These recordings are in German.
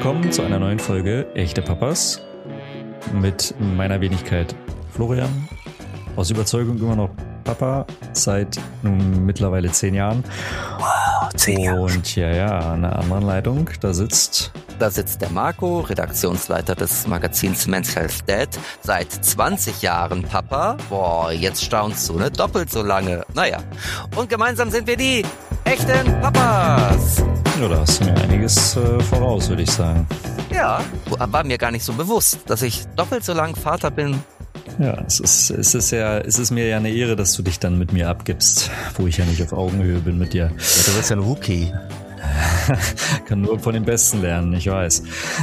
willkommen zu einer neuen Folge Echte Papas mit meiner Wenigkeit Florian, aus Überzeugung immer noch Papa seit nun mittlerweile 10 Jahren. Wow, 10 Jahre. Und ja, an der anderen Leitung, da sitzt der Marco, Redaktionsleiter des Magazins Men's Health Dad, seit 20 Jahren Papa. Boah, jetzt staunst du, ne? Doppelt so lange. Naja, und gemeinsam sind wir die echten Papas. Ja, da hast du mir einiges voraus, würde ich sagen. Ja, war mir gar nicht so bewusst, dass ich doppelt so lang Vater bin. Ja, es ist mir ja eine Ehre, dass du dich dann mit mir abgibst, wo ich ja nicht auf Augenhöhe bin mit dir. Ja, du bist ja ein Rookie. Kann nur von den Besten lernen, ich weiß.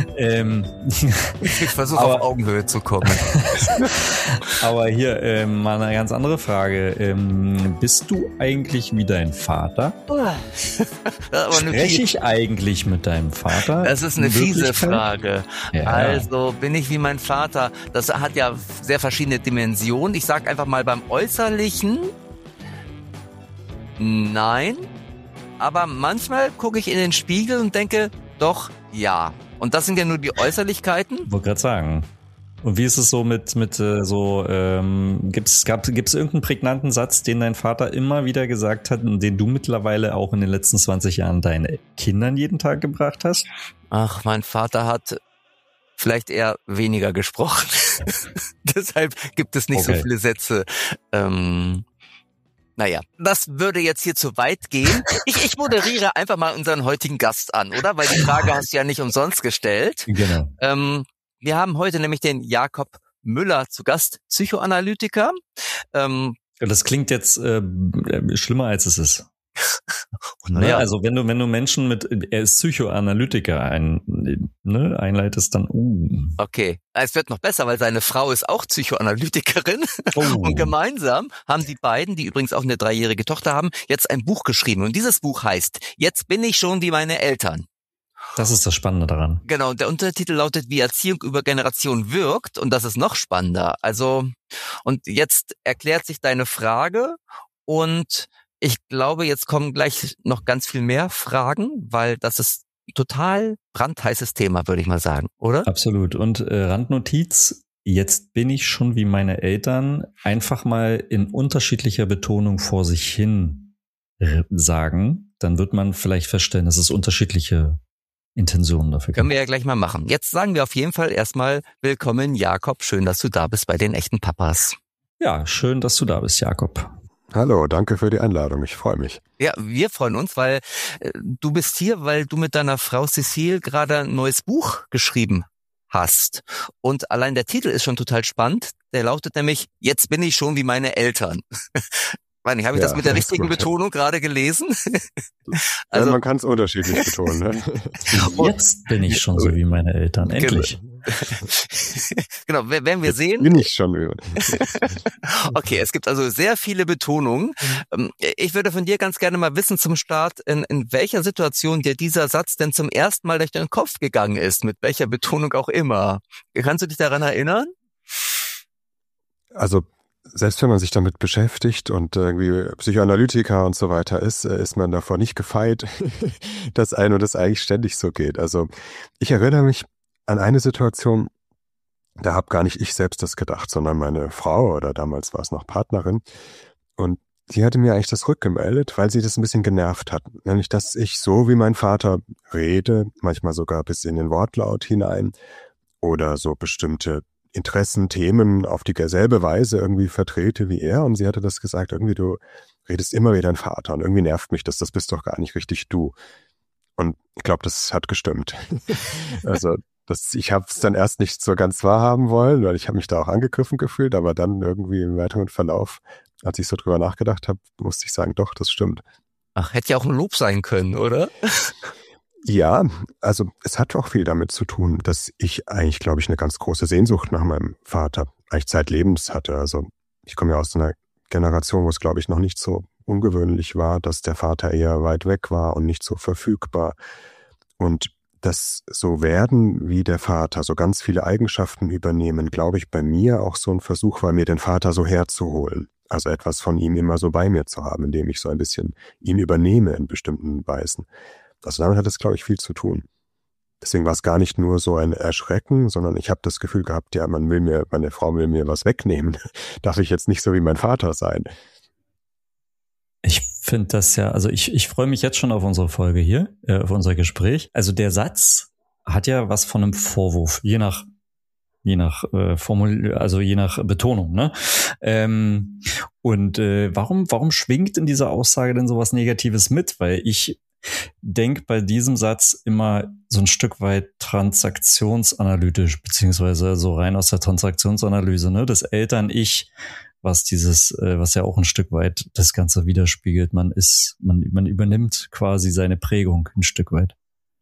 Ich versuche auf Augenhöhe zu kommen. Aber hier mal eine ganz andere Frage. Bist du eigentlich wie dein Vater? Spreche ich eigentlich mit deinem Vater? Das ist eine fiese Frage. Ja. Also bin ich wie mein Vater? Das hat ja sehr verschiedene Dimensionen. Ich sag einfach mal beim Äußerlichen nein. Aber manchmal gucke ich in den Spiegel und denke, doch, ja. Und das sind ja nur die Äußerlichkeiten. Wollte gerade sagen. Und wie ist es so gibt's irgendeinen prägnanten Satz, den dein Vater immer wieder gesagt hat und den du mittlerweile auch in den letzten 20 Jahren deinen Kindern jeden Tag gebracht hast? Ach, mein Vater hat vielleicht eher weniger gesprochen. Deshalb gibt es nicht so viele Sätze. Naja, das würde jetzt hier zu weit gehen. Ich moderiere einfach mal unseren heutigen Gast an, oder? Weil die Frage hast du ja nicht umsonst gestellt. Genau. Wir haben heute nämlich den Jakob Müller zu Gast, Psychoanalytiker. Das klingt jetzt schlimmer, als es ist. Naja. Also wenn du Menschen er ist Psychoanalytiker einleitest, dann Okay, es wird noch besser, weil seine Frau ist auch Psychoanalytikerin. Und gemeinsam haben die beiden, die übrigens auch eine 3-jährige Tochter haben, jetzt ein Buch geschrieben. Und dieses Buch heißt Jetzt bin ich schon wie meine Eltern. Das ist das Spannende daran. Genau, der Untertitel lautet, wie Erziehung über Generationen wirkt. Und das ist noch spannender. Also, und jetzt erklärt sich deine Frage und ich glaube, jetzt kommen gleich noch ganz viel mehr Fragen, weil das ist total brandheißes Thema, würde ich mal sagen, oder? Absolut. Und Randnotiz, jetzt bin ich schon wie meine Eltern, einfach mal in unterschiedlicher Betonung vor sich hin sagen, dann wird man vielleicht feststellen, dass es unterschiedliche Intentionen dafür gibt. Können wir ja gleich mal machen. Jetzt sagen wir auf jeden Fall erstmal willkommen, Jakob. Schön, dass du da bist bei den echten Papas. Ja, schön, dass du da bist, Jakob. Hallo, danke für die Einladung. Ich freue mich. Ja, wir freuen uns, weil du bist hier, weil du mit deiner Frau Cecile gerade ein neues Buch geschrieben hast. Und allein der Titel ist schon total spannend. Der lautet nämlich, jetzt bin ich schon wie meine Eltern. Habe ich das mit der richtigen Betonung gerade gelesen? Also, ja, man kann es unterschiedlich betonen. Ne? Jetzt bin ich schon so wie meine Eltern. Endlich. Genau, werden wir jetzt sehen. Bin ich schon wie. Okay, es gibt also sehr viele Betonungen. Ich würde von dir ganz gerne mal wissen zum Start, in welcher Situation dir dieser Satz denn zum ersten Mal durch den Kopf gegangen ist, mit welcher Betonung auch immer. Kannst du dich daran erinnern? Also selbst wenn man sich damit beschäftigt und irgendwie Psychoanalytiker und so weiter ist man davor nicht gefeit, dass einem das eigentlich ständig so geht. Also ich erinnere mich an eine Situation, da habe gar nicht ich selbst das gedacht, sondern meine Frau oder damals war es noch Partnerin und die hatte mir eigentlich das rückgemeldet, weil sie das ein bisschen genervt hat. Nämlich, dass ich so wie mein Vater rede, manchmal sogar bis in den Wortlaut hinein oder so bestimmte Interessen, Themen auf dieselbe Weise irgendwie vertrete wie er. Und sie hatte das gesagt, irgendwie du redest immer wie dein Vater und irgendwie nervt mich das bist doch gar nicht richtig du. Und ich glaube, das hat gestimmt. Also ich habe es dann erst nicht so ganz wahrhaben wollen, weil ich habe mich da auch angegriffen gefühlt, aber dann irgendwie im weiteren Verlauf, als ich so drüber nachgedacht habe, musste ich sagen, doch, das stimmt. Ach, hätte ja auch ein Lob sein können, oder? Ja, also es hat auch viel damit zu tun, dass ich eigentlich, glaube ich, eine ganz große Sehnsucht nach meinem Vater eigentlich zeitlebens hatte. Also ich komme ja aus einer Generation, wo es, glaube ich, noch nicht so ungewöhnlich war, dass der Vater eher weit weg war und nicht so verfügbar. Und das so werden wie der Vater, so ganz viele Eigenschaften übernehmen, glaube ich, bei mir auch so ein Versuch war, mir den Vater so herzuholen. Also etwas von ihm immer so bei mir zu haben, indem ich so ein bisschen ihn übernehme in bestimmten Weisen. Also damit hat es, glaube ich, viel zu tun. Deswegen war es gar nicht nur so ein Erschrecken, sondern ich habe das Gefühl gehabt, ja, meine Frau will mir was wegnehmen. Darf ich jetzt nicht so wie mein Vater sein? Ich finde das ja, also ich freue mich jetzt schon auf unsere Folge hier, auf unser Gespräch. Also der Satz hat ja was von einem Vorwurf, je nach Betonung, ne? Warum schwingt in dieser Aussage denn sowas Negatives mit? Weil ich denke bei diesem Satz immer so ein Stück weit transaktionsanalytisch, beziehungsweise so rein aus der Transaktionsanalyse, ne? Das Eltern-Ich, was ja auch ein Stück weit das Ganze widerspiegelt. Man übernimmt quasi seine Prägung ein Stück weit.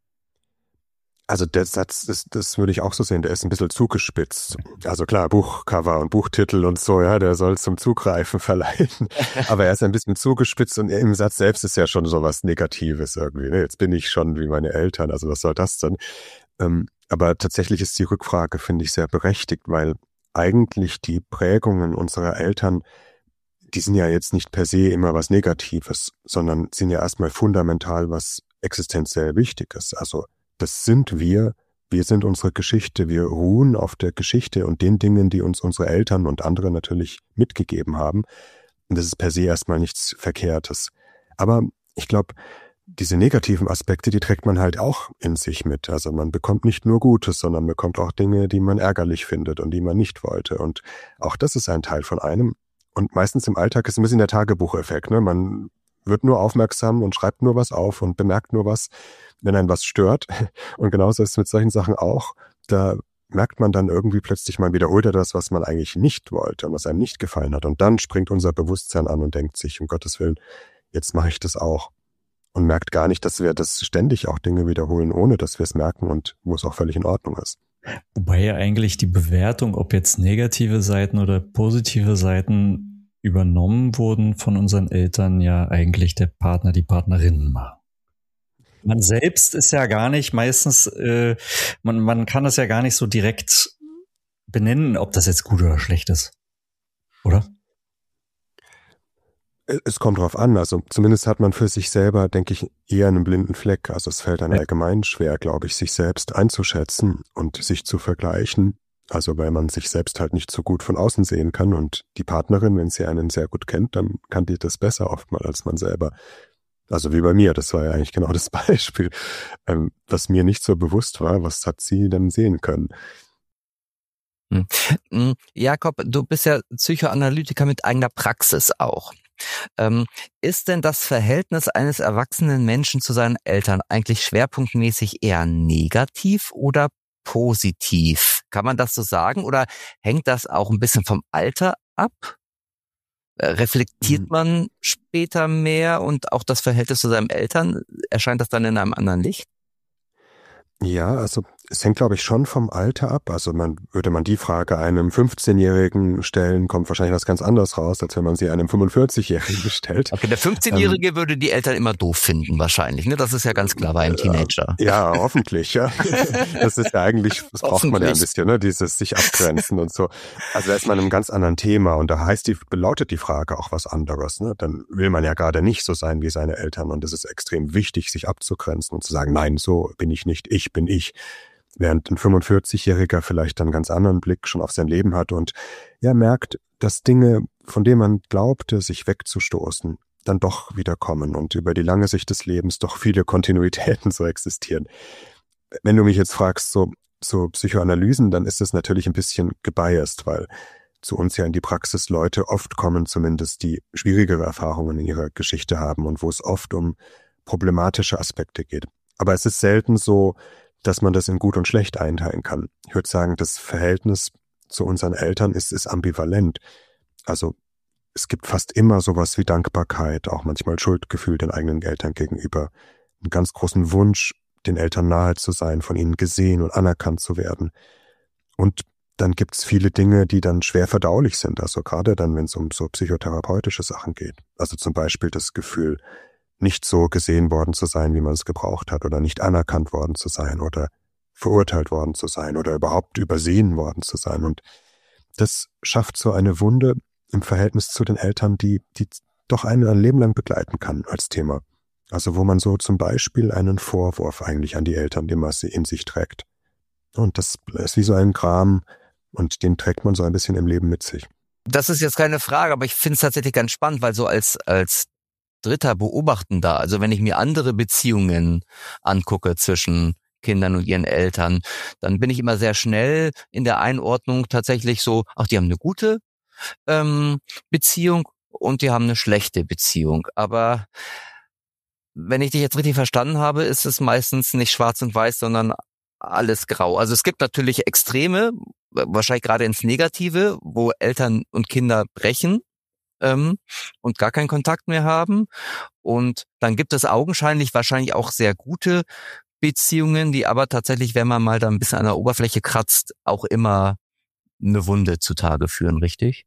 Also der Satz, das würde ich auch so sehen, der ist ein bisschen zugespitzt. Also klar, Buchcover und Buchtitel und so, ja, der soll zum Zugreifen verleiten. Aber er ist ein bisschen zugespitzt und im Satz selbst ist ja schon so was Negatives irgendwie. Ne? Jetzt bin ich schon wie meine Eltern, also was soll das denn? Aber tatsächlich ist die Rückfrage, finde ich, sehr berechtigt, weil eigentlich die Prägungen unserer Eltern, die sind ja jetzt nicht per se immer was Negatives, sondern sind ja erstmal fundamental was existenziell Wichtiges. Also das sind wir sind unsere Geschichte, wir ruhen auf der Geschichte und den Dingen, die uns unsere Eltern und andere natürlich mitgegeben haben. Und das ist per se erstmal nichts Verkehrtes. Aber ich glaube, diese negativen Aspekte, die trägt man halt auch in sich mit. Also man bekommt nicht nur Gutes, sondern bekommt auch Dinge, die man ärgerlich findet und die man nicht wollte. Und auch das ist ein Teil von einem. Und meistens im Alltag ist ein bisschen der Tagebucheffekt, ne? Man wird nur aufmerksam und schreibt nur was auf und bemerkt nur was, wenn einen was stört. Und genauso ist es mit solchen Sachen auch. Da merkt man dann irgendwie plötzlich, man wiederholt ja das, was man eigentlich nicht wollte und was einem nicht gefallen hat. Und dann springt unser Bewusstsein an und denkt sich, um Gottes Willen, jetzt mache ich das auch. Und merkt gar nicht, dass wir das ständig auch Dinge wiederholen, ohne dass wir es merken und wo es auch völlig in Ordnung ist. Wobei ja eigentlich die Bewertung, ob jetzt negative Seiten oder positive Seiten übernommen wurden von unseren Eltern, ja eigentlich der Partner, die Partnerin machen. Man selbst ist ja gar nicht meistens, man kann das ja gar nicht so direkt benennen, ob das jetzt gut oder schlecht ist. Oder? Es kommt drauf an, also zumindest hat man für sich selber, denke ich, eher einen blinden Fleck. Also es fällt einem allgemein schwer, glaube ich, sich selbst einzuschätzen und sich zu vergleichen. Also weil man sich selbst halt nicht so gut von außen sehen kann und die Partnerin, wenn sie einen sehr gut kennt, dann kann die das besser oftmals als man selber. Also wie bei mir, das war ja eigentlich genau das Beispiel, was mir nicht so bewusst war, was hat sie denn sehen können. Jakob, du bist ja Psychoanalytiker mit eigener Praxis auch. Ist denn das Verhältnis eines erwachsenen Menschen zu seinen Eltern eigentlich schwerpunktmäßig eher negativ oder positiv? Kann man das so sagen? Oder hängt das auch ein bisschen vom Alter ab? Reflektiert man später mehr und auch das Verhältnis zu seinen Eltern, erscheint das dann in einem anderen Licht? Ja, also es hängt, glaube ich, schon vom Alter ab. Also würde man die Frage einem 15-Jährigen stellen, kommt wahrscheinlich was ganz anderes raus, als wenn man sie einem 45-Jährigen stellt. Okay, der 15-Jährige würde die Eltern immer doof finden wahrscheinlich, ne? Das ist ja ganz klar bei einem Teenager. Ja, hoffentlich, ja. Das ist ja eigentlich, das braucht man ja ein bisschen, ne? Dieses sich abgrenzen und so. Also da ist man in einem ganz anderen Thema und da lautet die Frage auch was anderes, ne? Dann will man ja gerade nicht so sein wie seine Eltern und es ist extrem wichtig, sich abzugrenzen und zu sagen, nein, so bin ich nicht, ich bin ich. Während ein 45-Jähriger vielleicht einen ganz anderen Blick schon auf sein Leben hat und ja merkt, dass Dinge, von denen man glaubte, sich wegzustoßen, dann doch wiederkommen und über die lange Sicht des Lebens doch viele Kontinuitäten so existieren. Wenn du mich jetzt fragst, so Psychoanalysen, dann ist es natürlich ein bisschen gebiased, weil zu uns ja in die Praxis Leute oft kommen, zumindest die schwierigere Erfahrungen in ihrer Geschichte haben und wo es oft um problematische Aspekte geht. Aber es ist selten so, dass man das in gut und schlecht einteilen kann. Ich würde sagen, das Verhältnis zu unseren Eltern ist ambivalent. Also es gibt fast immer sowas wie Dankbarkeit, auch manchmal Schuldgefühl den eigenen Eltern gegenüber, einen ganz großen Wunsch, den Eltern nahe zu sein, von ihnen gesehen und anerkannt zu werden. Und dann gibt's viele Dinge, die dann schwer verdaulich sind, also gerade dann, wenn es um so psychotherapeutische Sachen geht. Also zum Beispiel das Gefühl, nicht so gesehen worden zu sein, wie man es gebraucht hat, oder nicht anerkannt worden zu sein oder verurteilt worden zu sein oder überhaupt übersehen worden zu sein. Und das schafft so eine Wunde im Verhältnis zu den Eltern, die doch einen ein Leben lang begleiten kann als Thema. Also wo man so zum Beispiel einen Vorwurf eigentlich an die Eltern immer in sich trägt. Und das ist wie so ein Gram und den trägt man so ein bisschen im Leben mit sich. Das ist jetzt keine Frage, aber ich finde es tatsächlich ganz spannend, weil so als dritter Beobachtender, also wenn ich mir andere Beziehungen angucke zwischen Kindern und ihren Eltern, dann bin ich immer sehr schnell in der Einordnung tatsächlich so, ach, die haben eine gute Beziehung und die haben eine schlechte Beziehung. Aber wenn ich dich jetzt richtig verstanden habe, ist es meistens nicht schwarz und weiß, sondern alles grau. Also es gibt natürlich Extreme, wahrscheinlich gerade ins Negative, wo Eltern und Kinder brechen und gar keinen Kontakt mehr haben. Und dann gibt es augenscheinlich wahrscheinlich auch sehr gute Beziehungen, die aber tatsächlich, wenn man mal da ein bisschen an der Oberfläche kratzt, auch immer eine Wunde zutage führen, richtig?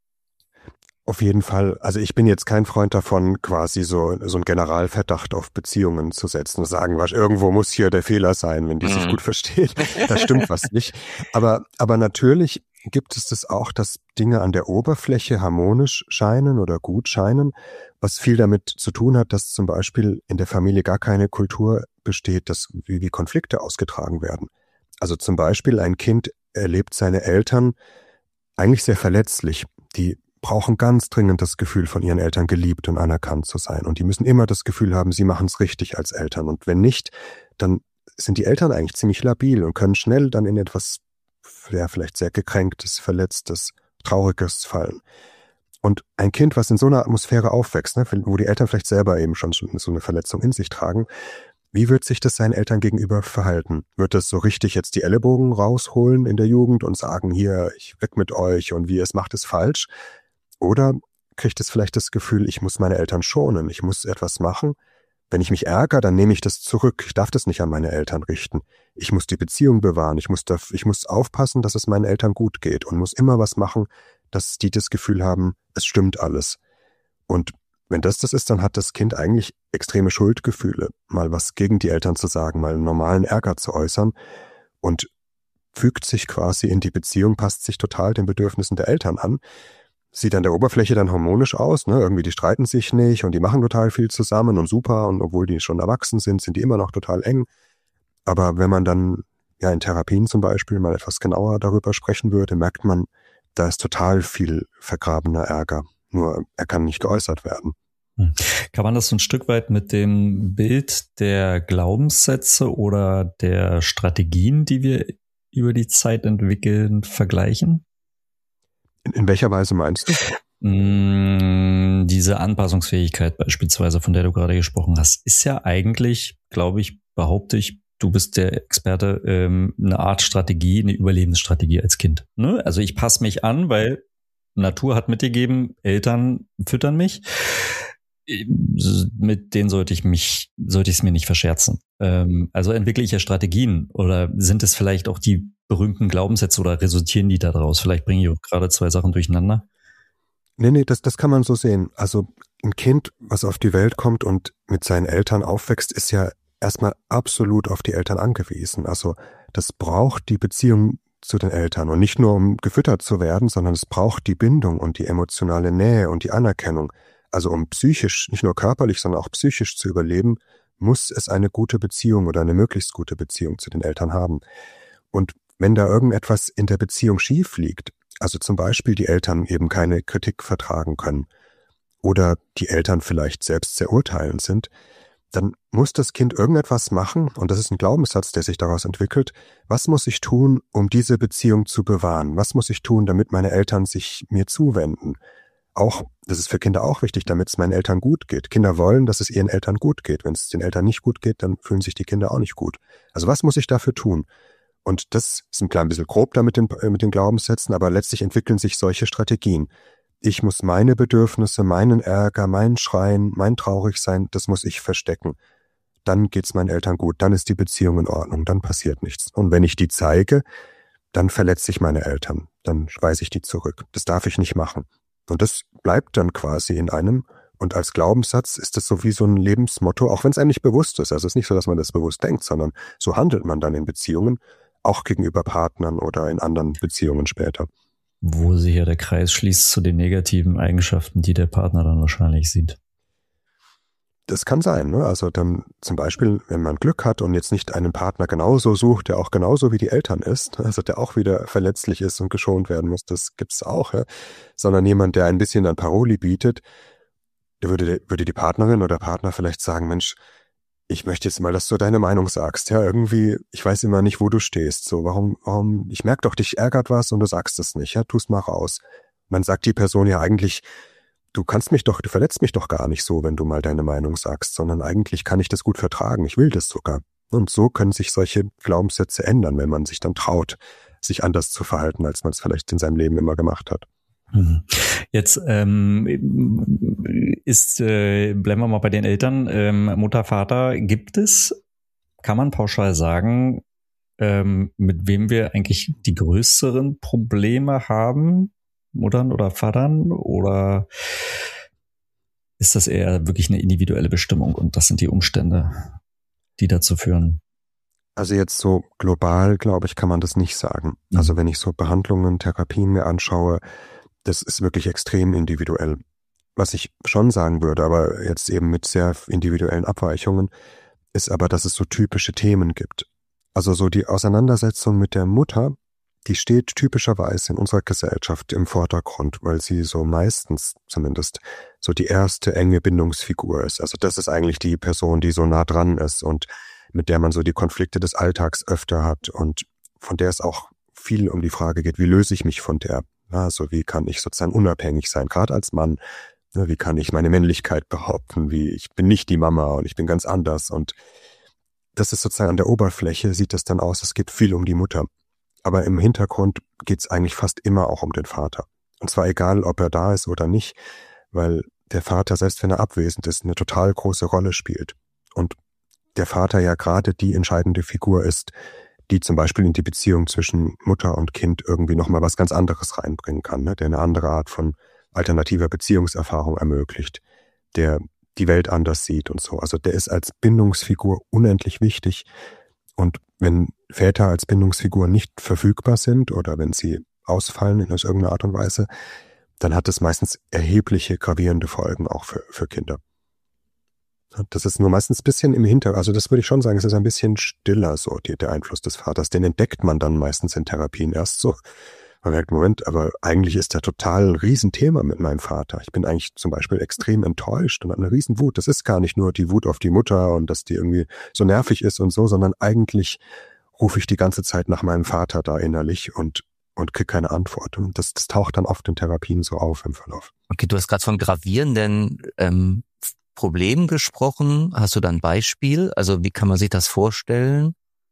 Auf jeden Fall. Also ich bin jetzt kein Freund davon, quasi so einen Generalverdacht auf Beziehungen zu setzen und sagen, was irgendwo muss hier der Fehler sein, wenn die sich gut verstehen. Da stimmt was nicht. Aber natürlich gibt es das auch, dass Dinge an der Oberfläche harmonisch scheinen oder gut scheinen, was viel damit zu tun hat, dass zum Beispiel in der Familie gar keine Kultur besteht, dass wie Konflikte ausgetragen werden. Also zum Beispiel ein Kind erlebt seine Eltern eigentlich sehr verletzlich. Die brauchen ganz dringend das Gefühl, von ihren Eltern geliebt und anerkannt zu sein. Und die müssen immer das Gefühl haben, sie machen es richtig als Eltern. Und wenn nicht, dann sind die Eltern eigentlich ziemlich labil und können schnell dann in etwas, ja, vielleicht sehr Gekränktes, Verletztes, Trauriges fallen. Und ein Kind, was in so einer Atmosphäre aufwächst, ne, wo die Eltern vielleicht selber eben schon so eine Verletzung in sich tragen, wie wird sich das seinen Eltern gegenüber verhalten? Wird es so richtig jetzt die Ellenbogen rausholen in der Jugend und sagen, hier, ich weg mit euch und wie ihr es macht, ist falsch? Oder kriegt es vielleicht das Gefühl, ich muss meine Eltern schonen, ich muss etwas machen. Wenn ich mich ärgere, dann nehme ich das zurück. Ich darf das nicht an meine Eltern richten. Ich muss die Beziehung bewahren. Ich muss aufpassen, dass es meinen Eltern gut geht und muss immer was machen, dass die das Gefühl haben, es stimmt alles. Und wenn das ist, dann hat das Kind eigentlich extreme Schuldgefühle, mal was gegen die Eltern zu sagen, mal einen normalen Ärger zu äußern und fügt sich quasi in die Beziehung, passt sich total den Bedürfnissen der Eltern an. Sieht an der Oberfläche dann harmonisch aus, ne? Irgendwie die streiten sich nicht und die machen total viel zusammen und super und obwohl die schon erwachsen sind die immer noch total eng. Aber wenn man dann ja in Therapien zum Beispiel mal etwas genauer darüber sprechen würde, merkt man, da ist total viel vergrabener Ärger. Nur er kann nicht geäußert werden. Kann man das so ein Stück weit mit dem Bild der Glaubenssätze oder der Strategien, die wir über die Zeit entwickeln, vergleichen? In welcher Weise meinst du? Diese Anpassungsfähigkeit beispielsweise, von der du gerade gesprochen hast, ist ja eigentlich, glaube ich, behaupte ich, du bist der Experte, eine Art Strategie, eine Überlebensstrategie als Kind. Ne? Also ich passe mich an, weil Natur hat mitgegeben, Eltern füttern mich. Mit denen sollte ich es mir nicht verscherzen. Also entwickle ich ja Strategien oder sind es vielleicht auch die berühmten Glaubenssätze oder resultieren die daraus? Vielleicht bringe ich auch gerade zwei Sachen durcheinander. Nee, das kann man so sehen. Also ein Kind, was auf die Welt kommt und mit seinen Eltern aufwächst, ist ja erstmal absolut auf die Eltern angewiesen. Also das braucht die Beziehung zu den Eltern und nicht nur um gefüttert zu werden, sondern es braucht die Bindung und die emotionale Nähe und die Anerkennung. Also um psychisch, nicht nur körperlich, sondern auch psychisch zu überleben, muss es eine gute Beziehung oder eine möglichst gute Beziehung zu den Eltern haben. Und wenn da irgendetwas in der Beziehung schief liegt, also zum Beispiel die Eltern eben keine Kritik vertragen können oder die Eltern vielleicht selbst sehr urteilend sind, dann muss das Kind irgendetwas machen, und das ist ein Glaubenssatz, der sich daraus entwickelt. Was muss ich tun, um diese Beziehung zu bewahren? Was muss ich tun, damit meine Eltern sich mir zuwenden? Auch, das ist für Kinder auch wichtig, damit es meinen Eltern gut geht. Kinder wollen, dass es ihren Eltern gut geht. Wenn es den Eltern nicht gut geht, dann fühlen sich die Kinder auch nicht gut. Also was muss ich dafür tun? Und das ist ein klein bisschen grob da mit den Glaubenssätzen, aber letztlich entwickeln sich solche Strategien. Ich muss meine Bedürfnisse, meinen Ärger, mein Schreien, mein Traurigsein, das muss ich verstecken. Dann geht's meinen Eltern gut, dann ist die Beziehung in Ordnung, dann passiert nichts. Und wenn ich die zeige, dann verletze ich meine Eltern, dann weise ich die zurück. Das darf ich nicht machen. Und das bleibt dann quasi in einem. Und als Glaubenssatz ist das so wie so ein Lebensmotto, auch wenn es einem nicht bewusst ist. Also es ist nicht so, dass man das bewusst denkt, sondern so handelt man dann in Beziehungen, auch gegenüber Partnern oder in anderen Beziehungen später. Wo sich ja der Kreis schließt zu den negativen Eigenschaften, die der Partner dann wahrscheinlich sieht. Das kann sein, ne? Also dann zum Beispiel, wenn man Glück hat und jetzt nicht einen Partner genauso sucht, der auch genauso wie die Eltern ist, also der auch wieder verletzlich ist und geschont werden muss, das gibt's auch, ja? Sondern jemand, der ein bisschen an Paroli bietet, der würde die Partnerin oder Partner vielleicht sagen, Mensch, ich möchte jetzt mal, dass du deine Meinung sagst. Ja, irgendwie, ich weiß immer nicht, wo du stehst. So, warum, ich merke doch, dich ärgert was und du sagst es nicht. Ja, tu's mal raus. Man sagt die Person ja eigentlich, du verletzt mich doch gar nicht so, wenn du mal deine Meinung sagst, sondern eigentlich kann ich das gut vertragen. Ich will das sogar. Und so können sich solche Glaubenssätze ändern, wenn man sich dann traut, sich anders zu verhalten, als man es vielleicht in seinem Leben immer gemacht hat. Jetzt bleiben wir mal bei den Eltern, Mutter, Vater. Kann man pauschal sagen, mit wem wir eigentlich die größeren Probleme haben? Muttern oder Vatern? Oder ist das eher wirklich eine individuelle Bestimmung und das sind die Umstände, die dazu führen? Also jetzt so global, glaube ich, kann man das nicht sagen. Also wenn ich so Behandlungen, Therapien mir anschaue, das ist wirklich extrem individuell. Was ich schon sagen würde, aber jetzt eben mit sehr individuellen Abweichungen, ist aber, dass es so typische Themen gibt. Also so die Auseinandersetzung mit der Mutter, die steht typischerweise in unserer Gesellschaft im Vordergrund, weil sie so meistens zumindest so die erste enge Bindungsfigur ist. Also das ist eigentlich die Person, die so nah dran ist und mit der man so die Konflikte des Alltags öfter hat und von der es auch viel um die Frage geht, wie löse ich mich von der? Also wie kann ich sozusagen unabhängig sein, gerade als Mann? Wie kann ich meine Männlichkeit behaupten? Ich bin nicht die Mama und ich bin ganz anders. Und das ist sozusagen an der Oberfläche, sieht das dann aus, es geht viel um die Mutter. Aber im Hintergrund geht es eigentlich fast immer auch um den Vater. Und zwar egal, ob er da ist oder nicht, weil der Vater, selbst wenn er abwesend ist, eine total große Rolle spielt. Und der Vater ja gerade die entscheidende Figur ist, die zum Beispiel in die Beziehung zwischen Mutter und Kind irgendwie nochmal was ganz anderes reinbringen kann, ne? Der eine andere Art von alternativer Beziehungserfahrung ermöglicht, der die Welt anders sieht und so. Also der ist als Bindungsfigur unendlich wichtig. Und wenn Väter als Bindungsfigur nicht verfügbar sind oder wenn sie ausfallen in irgendeiner Art und Weise, dann hat es meistens erhebliche, gravierende Folgen auch für Kinder. Das ist nur meistens ein bisschen im Hintergrund, also das würde ich schon sagen, es ist ein bisschen stiller, so der Einfluss des Vaters. Den entdeckt man dann meistens in Therapien erst so. Man merkt, Moment, aber eigentlich ist der total ein Riesenthema mit meinem Vater. Ich bin eigentlich zum Beispiel extrem enttäuscht und habe eine Riesenwut. Das ist gar nicht nur die Wut auf die Mutter und dass die irgendwie so nervig ist und so, sondern eigentlich rufe ich die ganze Zeit nach meinem Vater da innerlich und kriege keine Antwort. Und das taucht dann oft in Therapien so auf im Verlauf. Okay, du hast gerade von gravierenden Problemen gesprochen. Hast du da ein Beispiel? Also wie kann man sich das vorstellen?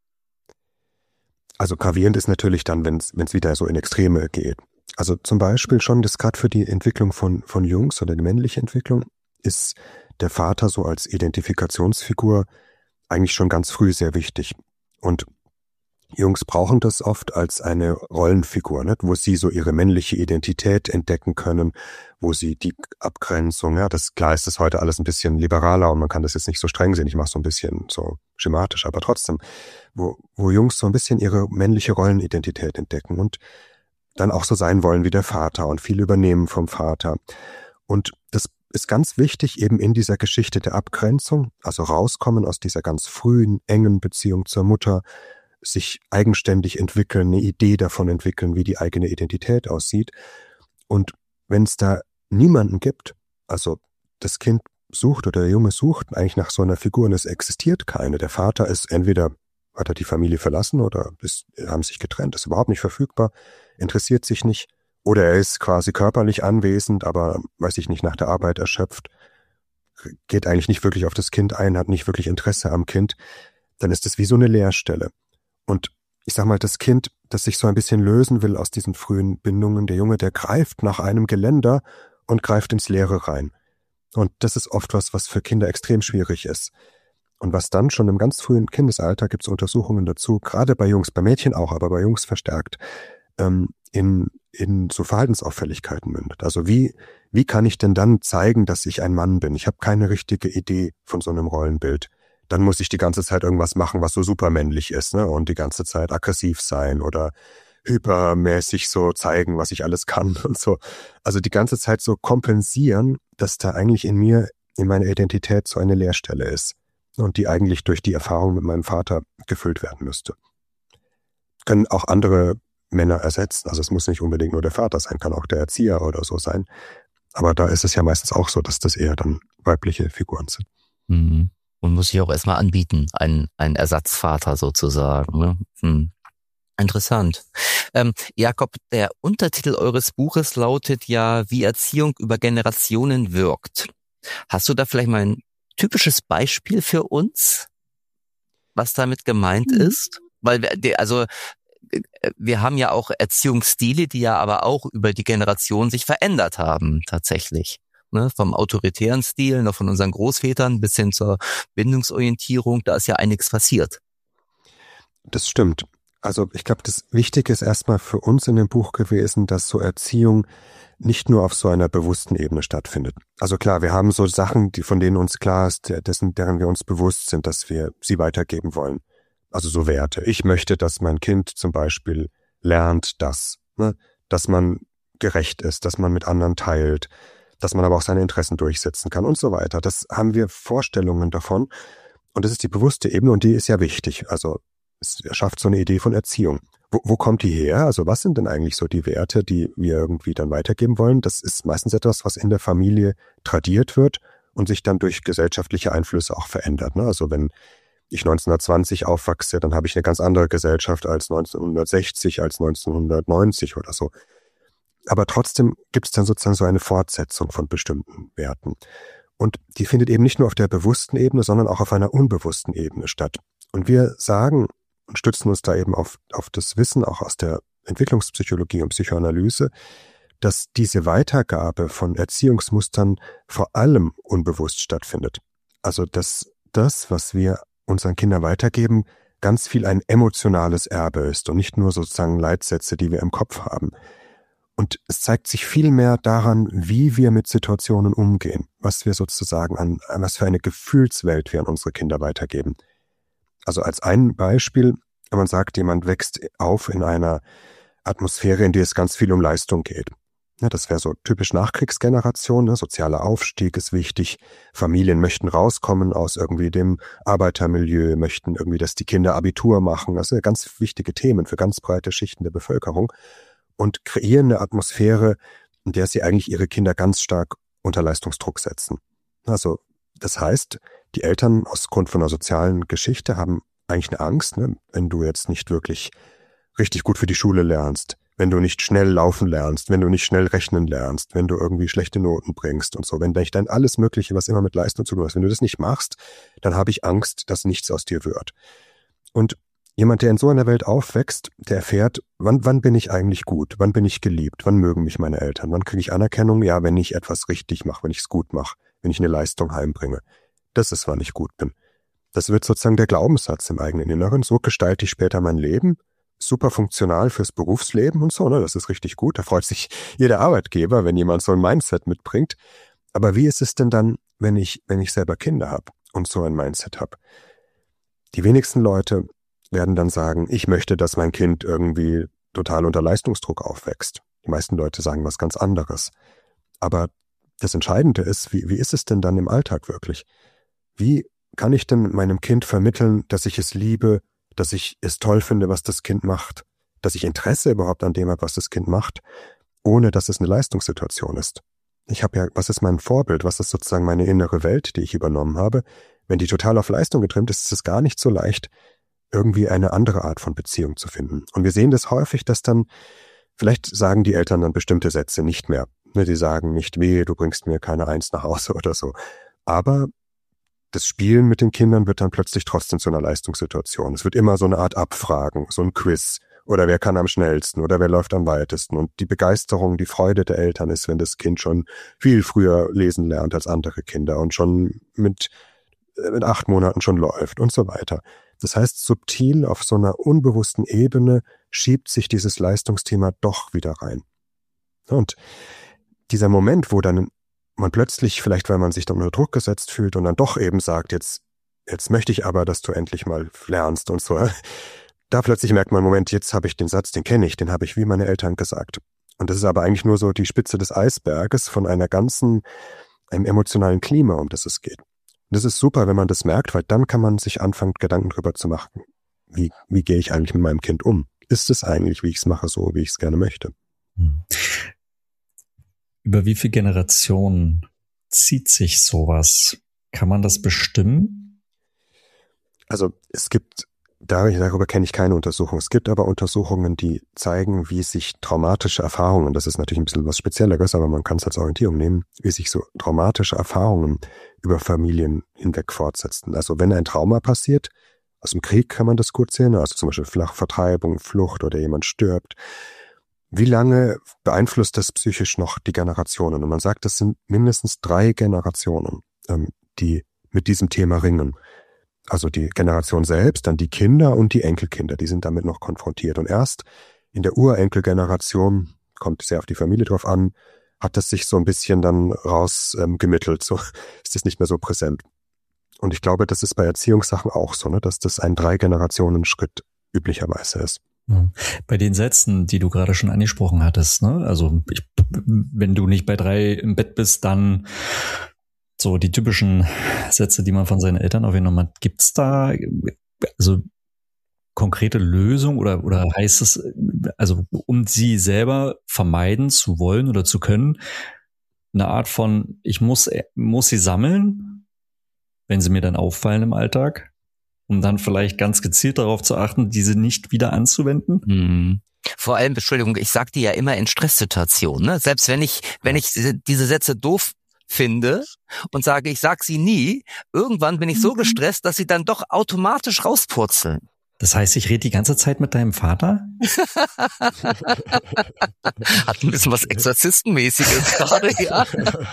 Also gravierend ist natürlich dann, wenn es wieder so in Extreme geht. Also zum Beispiel schon, das gerade für die Entwicklung von Jungs oder die männliche Entwicklung, ist der Vater so als Identifikationsfigur eigentlich schon ganz früh sehr wichtig. Und Jungs brauchen das oft als eine Rollenfigur, nicht? Wo sie so ihre männliche Identität entdecken können, wo sie die Abgrenzung, ja, klar ist das heute alles ein bisschen liberaler und man kann das jetzt nicht so streng sehen, ich mache so ein bisschen so schematisch, aber trotzdem, wo Jungs so ein bisschen ihre männliche Rollenidentität entdecken und dann auch so sein wollen wie der Vater und viel übernehmen vom Vater. Und das ist ganz wichtig eben in dieser Geschichte der Abgrenzung, also rauskommen aus dieser ganz frühen, engen Beziehung zur Mutter, sich eigenständig entwickeln, eine Idee davon entwickeln, wie die eigene Identität aussieht. Und wenn es da niemanden gibt, also das Kind sucht oder der Junge sucht eigentlich nach so einer Figur und es existiert keine. Der Vater ist entweder, hat er die Familie verlassen oder haben sich getrennt, ist überhaupt nicht verfügbar, interessiert sich nicht. Oder er ist quasi körperlich anwesend, aber, weiß ich nicht, nach der Arbeit erschöpft, geht eigentlich nicht wirklich auf das Kind ein, hat nicht wirklich Interesse am Kind. Dann ist es wie so eine Leerstelle. Und ich sag mal, das Kind, das sich so ein bisschen lösen will aus diesen frühen Bindungen, der Junge, der greift nach einem Geländer und greift ins Leere rein. Und das ist oft was für Kinder extrem schwierig ist. Und was dann schon im ganz frühen Kindesalter, gibt es Untersuchungen dazu, gerade bei Jungs, bei Mädchen auch, aber bei Jungs verstärkt, in so Verhaltensauffälligkeiten mündet. Also wie kann ich denn dann zeigen, dass ich ein Mann bin? Ich habe keine richtige Idee von so einem Rollenbild. Dann muss ich die ganze Zeit irgendwas machen, was so supermännlich ist, ne? Und die ganze Zeit aggressiv sein oder hypermäßig so zeigen, was ich alles kann und so. Also die ganze Zeit so kompensieren, dass da eigentlich in mir in meiner Identität so eine Leerstelle ist und die eigentlich durch die Erfahrung mit meinem Vater gefüllt werden müsste. Können auch andere Männer ersetzen, also es muss nicht unbedingt nur der Vater sein, kann auch der Erzieher oder so sein, aber da ist es ja meistens auch so, dass das eher dann weibliche Figuren sind. Mhm. Und muss sich auch erstmal anbieten, ein Ersatzvater sozusagen. Ne? Interessant. Jakob, der Untertitel eures Buches lautet ja, wie Erziehung über Generationen wirkt. Hast du da vielleicht mal ein typisches Beispiel für uns, was damit gemeint ist? Weil wir haben ja auch Erziehungsstile, die ja aber auch über die Generation sich verändert haben, tatsächlich. Ne? Vom autoritären Stil, noch von unseren Großvätern bis hin zur Bindungsorientierung, da ist ja einiges passiert. Das stimmt. Also ich glaube, das Wichtige ist erstmal für uns in dem Buch gewesen, dass so Erziehung nicht nur auf so einer bewussten Ebene stattfindet. Also klar, wir haben so Sachen, von denen uns klar ist, deren wir uns bewusst sind, dass wir sie weitergeben wollen. Also so Werte. Ich möchte, dass mein Kind zum Beispiel lernt das, ne? Dass man gerecht ist, dass man mit anderen teilt, dass man aber auch seine Interessen durchsetzen kann und so weiter. Das haben wir Vorstellungen davon und das ist die bewusste Ebene und die ist ja wichtig. Also es schafft so eine Idee von Erziehung. Wo kommt die her? Also was sind denn eigentlich so die Werte, die wir irgendwie dann weitergeben wollen? Das ist meistens etwas, was in der Familie tradiert wird und sich dann durch gesellschaftliche Einflüsse auch verändert. Ne? Also wenn ich 1920 aufwachse, dann habe ich eine ganz andere Gesellschaft als 1960, als 1990 oder so. Aber trotzdem gibt es dann sozusagen so eine Fortsetzung von bestimmten Werten. Und die findet eben nicht nur auf der bewussten Ebene, sondern auch auf einer unbewussten Ebene statt. Und wir sagen und stützen uns da eben auf das Wissen auch aus der Entwicklungspsychologie und Psychoanalyse, dass diese Weitergabe von Erziehungsmustern vor allem unbewusst stattfindet. Also dass das, was wir unseren Kindern weitergeben, ganz viel ein emotionales Erbe ist und nicht nur sozusagen Leitsätze, die wir im Kopf haben. Und es zeigt sich viel mehr daran, wie wir mit Situationen umgehen, was wir sozusagen was für eine Gefühlswelt wir an unsere Kinder weitergeben. Also als ein Beispiel, wenn man sagt, jemand wächst auf in einer Atmosphäre, in der es ganz viel um Leistung geht. Ja, das wäre so typisch Nachkriegsgeneration, ne? Sozialer Aufstieg ist wichtig, Familien möchten rauskommen aus irgendwie dem Arbeitermilieu, möchten irgendwie, dass die Kinder Abitur machen. Das sind ganz wichtige Themen für ganz breite Schichten der Bevölkerung und kreieren eine Atmosphäre, in der sie eigentlich ihre Kinder ganz stark unter Leistungsdruck setzen. Also das heißt, die Eltern aus Grund von einer sozialen Geschichte haben eigentlich eine Angst, ne? Wenn du jetzt nicht wirklich richtig gut für die Schule lernst, wenn du nicht schnell laufen lernst, wenn du nicht schnell rechnen lernst, wenn du irgendwie schlechte Noten bringst und so, wenn dann alles Mögliche, was immer mit Leistung zu tun hat, wenn du das nicht machst, dann habe ich Angst, dass nichts aus dir wird. Und jemand, der in so einer Welt aufwächst, der erfährt, wann bin ich eigentlich gut, wann bin ich geliebt, wann mögen mich meine Eltern, wann kriege ich Anerkennung? Ja, wenn ich etwas richtig mache, wenn ich es gut mache, wenn ich eine Leistung heimbringe. Das ist, wann ich gut bin. Das wird sozusagen der Glaubenssatz im eigenen Inneren. So gestalte ich später mein Leben. Super funktional fürs Berufsleben und so, ne? Das ist richtig gut. Da freut sich jeder Arbeitgeber, wenn jemand so ein Mindset mitbringt. Aber wie ist es denn dann, wenn ich selber Kinder habe und so ein Mindset habe? Die wenigsten Leute werden dann sagen, ich möchte, dass mein Kind irgendwie total unter Leistungsdruck aufwächst. Die meisten Leute sagen was ganz anderes. Aber das Entscheidende ist, wie ist es denn dann im Alltag wirklich? Wie kann ich denn meinem Kind vermitteln, dass ich es liebe, dass ich es toll finde, was das Kind macht, dass ich Interesse überhaupt an dem habe, was das Kind macht, ohne dass es eine Leistungssituation ist? Ich habe ja, was ist mein Vorbild? Was ist sozusagen meine innere Welt, die ich übernommen habe? Wenn die total auf Leistung getrimmt ist, ist es gar nicht so leicht, irgendwie eine andere Art von Beziehung zu finden. Und wir sehen das häufig, dass dann, vielleicht sagen die Eltern dann bestimmte Sätze nicht mehr. Die sagen nicht, wehe, du bringst mir keine Eins nach Hause oder so. Aber das Spielen mit den Kindern wird dann plötzlich trotzdem zu einer Leistungssituation. Es wird immer so eine Art Abfragen, so ein Quiz. Oder wer kann am schnellsten oder wer läuft am weitesten. Und die Begeisterung, die Freude der Eltern ist, wenn das Kind schon viel früher lesen lernt als andere Kinder und schon mit 8 Monaten schon läuft und so weiter. Das heißt, subtil auf so einer unbewussten Ebene schiebt sich dieses Leistungsthema doch wieder rein. Und dieser Moment, wo dann man plötzlich, vielleicht weil man sich dann unter Druck gesetzt fühlt und dann doch eben sagt, jetzt möchte ich aber, dass du endlich mal lernst und so. Da plötzlich merkt man, Moment, jetzt habe ich den Satz, den kenne ich, den habe ich wie meine Eltern gesagt. Und das ist aber eigentlich nur so die Spitze des Eisberges von einer ganzen einem emotionalen Klima, um das es geht. Und das ist super, wenn man das merkt, weil dann kann man sich anfangen, Gedanken drüber zu machen. Wie gehe ich eigentlich mit meinem Kind um? Ist es eigentlich, wie ich es mache, so wie ich es gerne möchte? Über wie viele Generationen zieht sich sowas? Kann man das bestimmen? Also es gibt, darüber kenne ich keine Untersuchung. Es gibt aber Untersuchungen, die zeigen, wie sich traumatische Erfahrungen, das ist natürlich ein bisschen was Spezielleres, aber man kann es als Orientierung nehmen, wie sich so traumatische Erfahrungen über Familien hinweg fortsetzen. Also wenn ein Trauma passiert, aus dem Krieg kann man das gut sehen, also zum Beispiel Vertreibung, Flucht oder jemand stirbt. Wie lange beeinflusst das psychisch noch die Generationen? Und man sagt, das sind mindestens 3 Generationen, die mit diesem Thema ringen. Also die Generation selbst, dann die Kinder und die Enkelkinder, die sind damit noch konfrontiert. Und erst in der Urenkelgeneration, kommt sehr auf die Familie drauf an, hat das sich so ein bisschen dann rausgemittelt, so ist das nicht mehr so präsent. Und ich glaube, das ist bei Erziehungssachen auch so, ne, dass das ein 3-Generationen-Schritt üblicherweise ist. Bei den Sätzen, die du gerade schon angesprochen hattest, ne? Also wenn du nicht bei 3 im Bett bist, dann so die typischen Sätze, die man von seinen Eltern aufgenommen hat. Gibt's da also konkrete Lösungen oder heißt es, also um sie selber vermeiden zu wollen oder zu können, eine Art von, ich muss sie sammeln, wenn sie mir dann auffallen im Alltag, um dann vielleicht ganz gezielt darauf zu achten, diese nicht wieder anzuwenden? Vor allem, Entschuldigung, ich sag die ja immer in Stresssituationen, ne? Selbst wenn ich diese Sätze doof finde und sage, ich sag sie nie, irgendwann bin ich so gestresst, dass sie dann doch automatisch rauspurzeln. Das heißt, ich rede die ganze Zeit mit deinem Vater? Hat ein bisschen was Exorzistenmäßiges gerade, ja.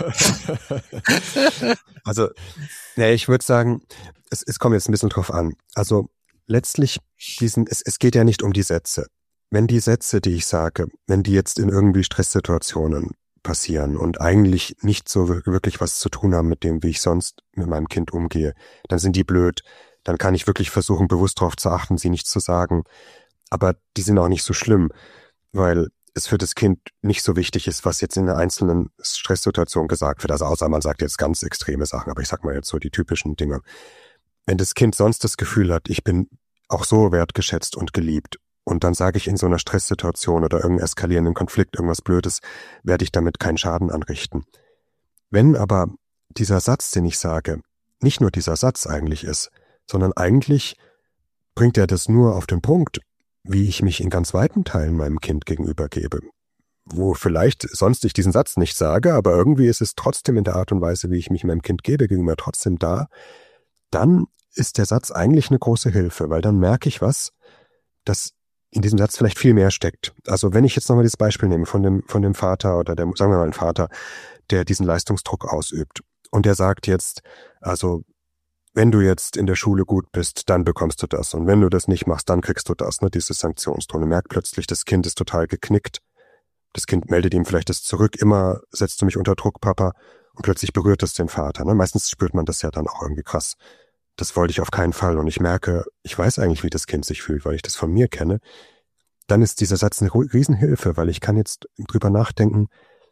Also, ich würde sagen, es kommt jetzt ein bisschen drauf an. Also letztlich, es geht ja nicht um die Sätze. Wenn die Sätze, die ich sage, wenn die jetzt in irgendwie Stresssituationen passieren und eigentlich nicht so wirklich was zu tun haben mit dem, wie ich sonst mit meinem Kind umgehe, dann sind die blöd. Dann kann ich wirklich versuchen, bewusst darauf zu achten, sie nicht zu sagen. Aber die sind auch nicht so schlimm, weil es für das Kind nicht so wichtig ist, was jetzt in einer einzelnen Stresssituation gesagt wird. Also außer man sagt jetzt ganz extreme Sachen, aber ich sag mal jetzt so die typischen Dinge. Wenn das Kind sonst das Gefühl hat, ich bin auch so wertgeschätzt und geliebt, und dann sage ich in so einer Stresssituation oder irgendeinem eskalierenden Konflikt irgendwas Blödes, werde ich damit keinen Schaden anrichten. Wenn aber dieser Satz, den ich sage, nicht nur dieser Satz eigentlich ist, sondern eigentlich bringt er das nur auf den Punkt, wie ich mich in ganz weiten Teilen meinem Kind gegenüber gebe. Wo vielleicht sonst ich diesen Satz nicht sage, aber irgendwie ist es trotzdem in der Art und Weise, wie ich mich meinem Kind gebe, gegenüber trotzdem da, dann ist der Satz eigentlich eine große Hilfe, weil dann merke ich was, dass in diesem Satz vielleicht viel mehr steckt. Also wenn ich jetzt nochmal dieses Beispiel nehme von dem Vater oder sagen wir mal ein Vater, der diesen Leistungsdruck ausübt und der sagt jetzt, also wenn du jetzt in der Schule gut bist, dann bekommst du das und wenn du das nicht machst, dann kriegst du das, ne, diese Sanktionston. Und merkt plötzlich, das Kind ist total geknickt. Das Kind meldet ihm vielleicht das zurück, immer setzt du mich unter Druck, Papa, und plötzlich berührt es den Vater. Ne? Meistens spürt man das ja dann auch irgendwie krass. Das wollte ich auf keinen Fall. Und ich merke, ich weiß eigentlich, wie das Kind sich fühlt, weil ich das von mir kenne. Dann ist dieser Satz eine Riesenhilfe, weil ich kann jetzt drüber nachdenken,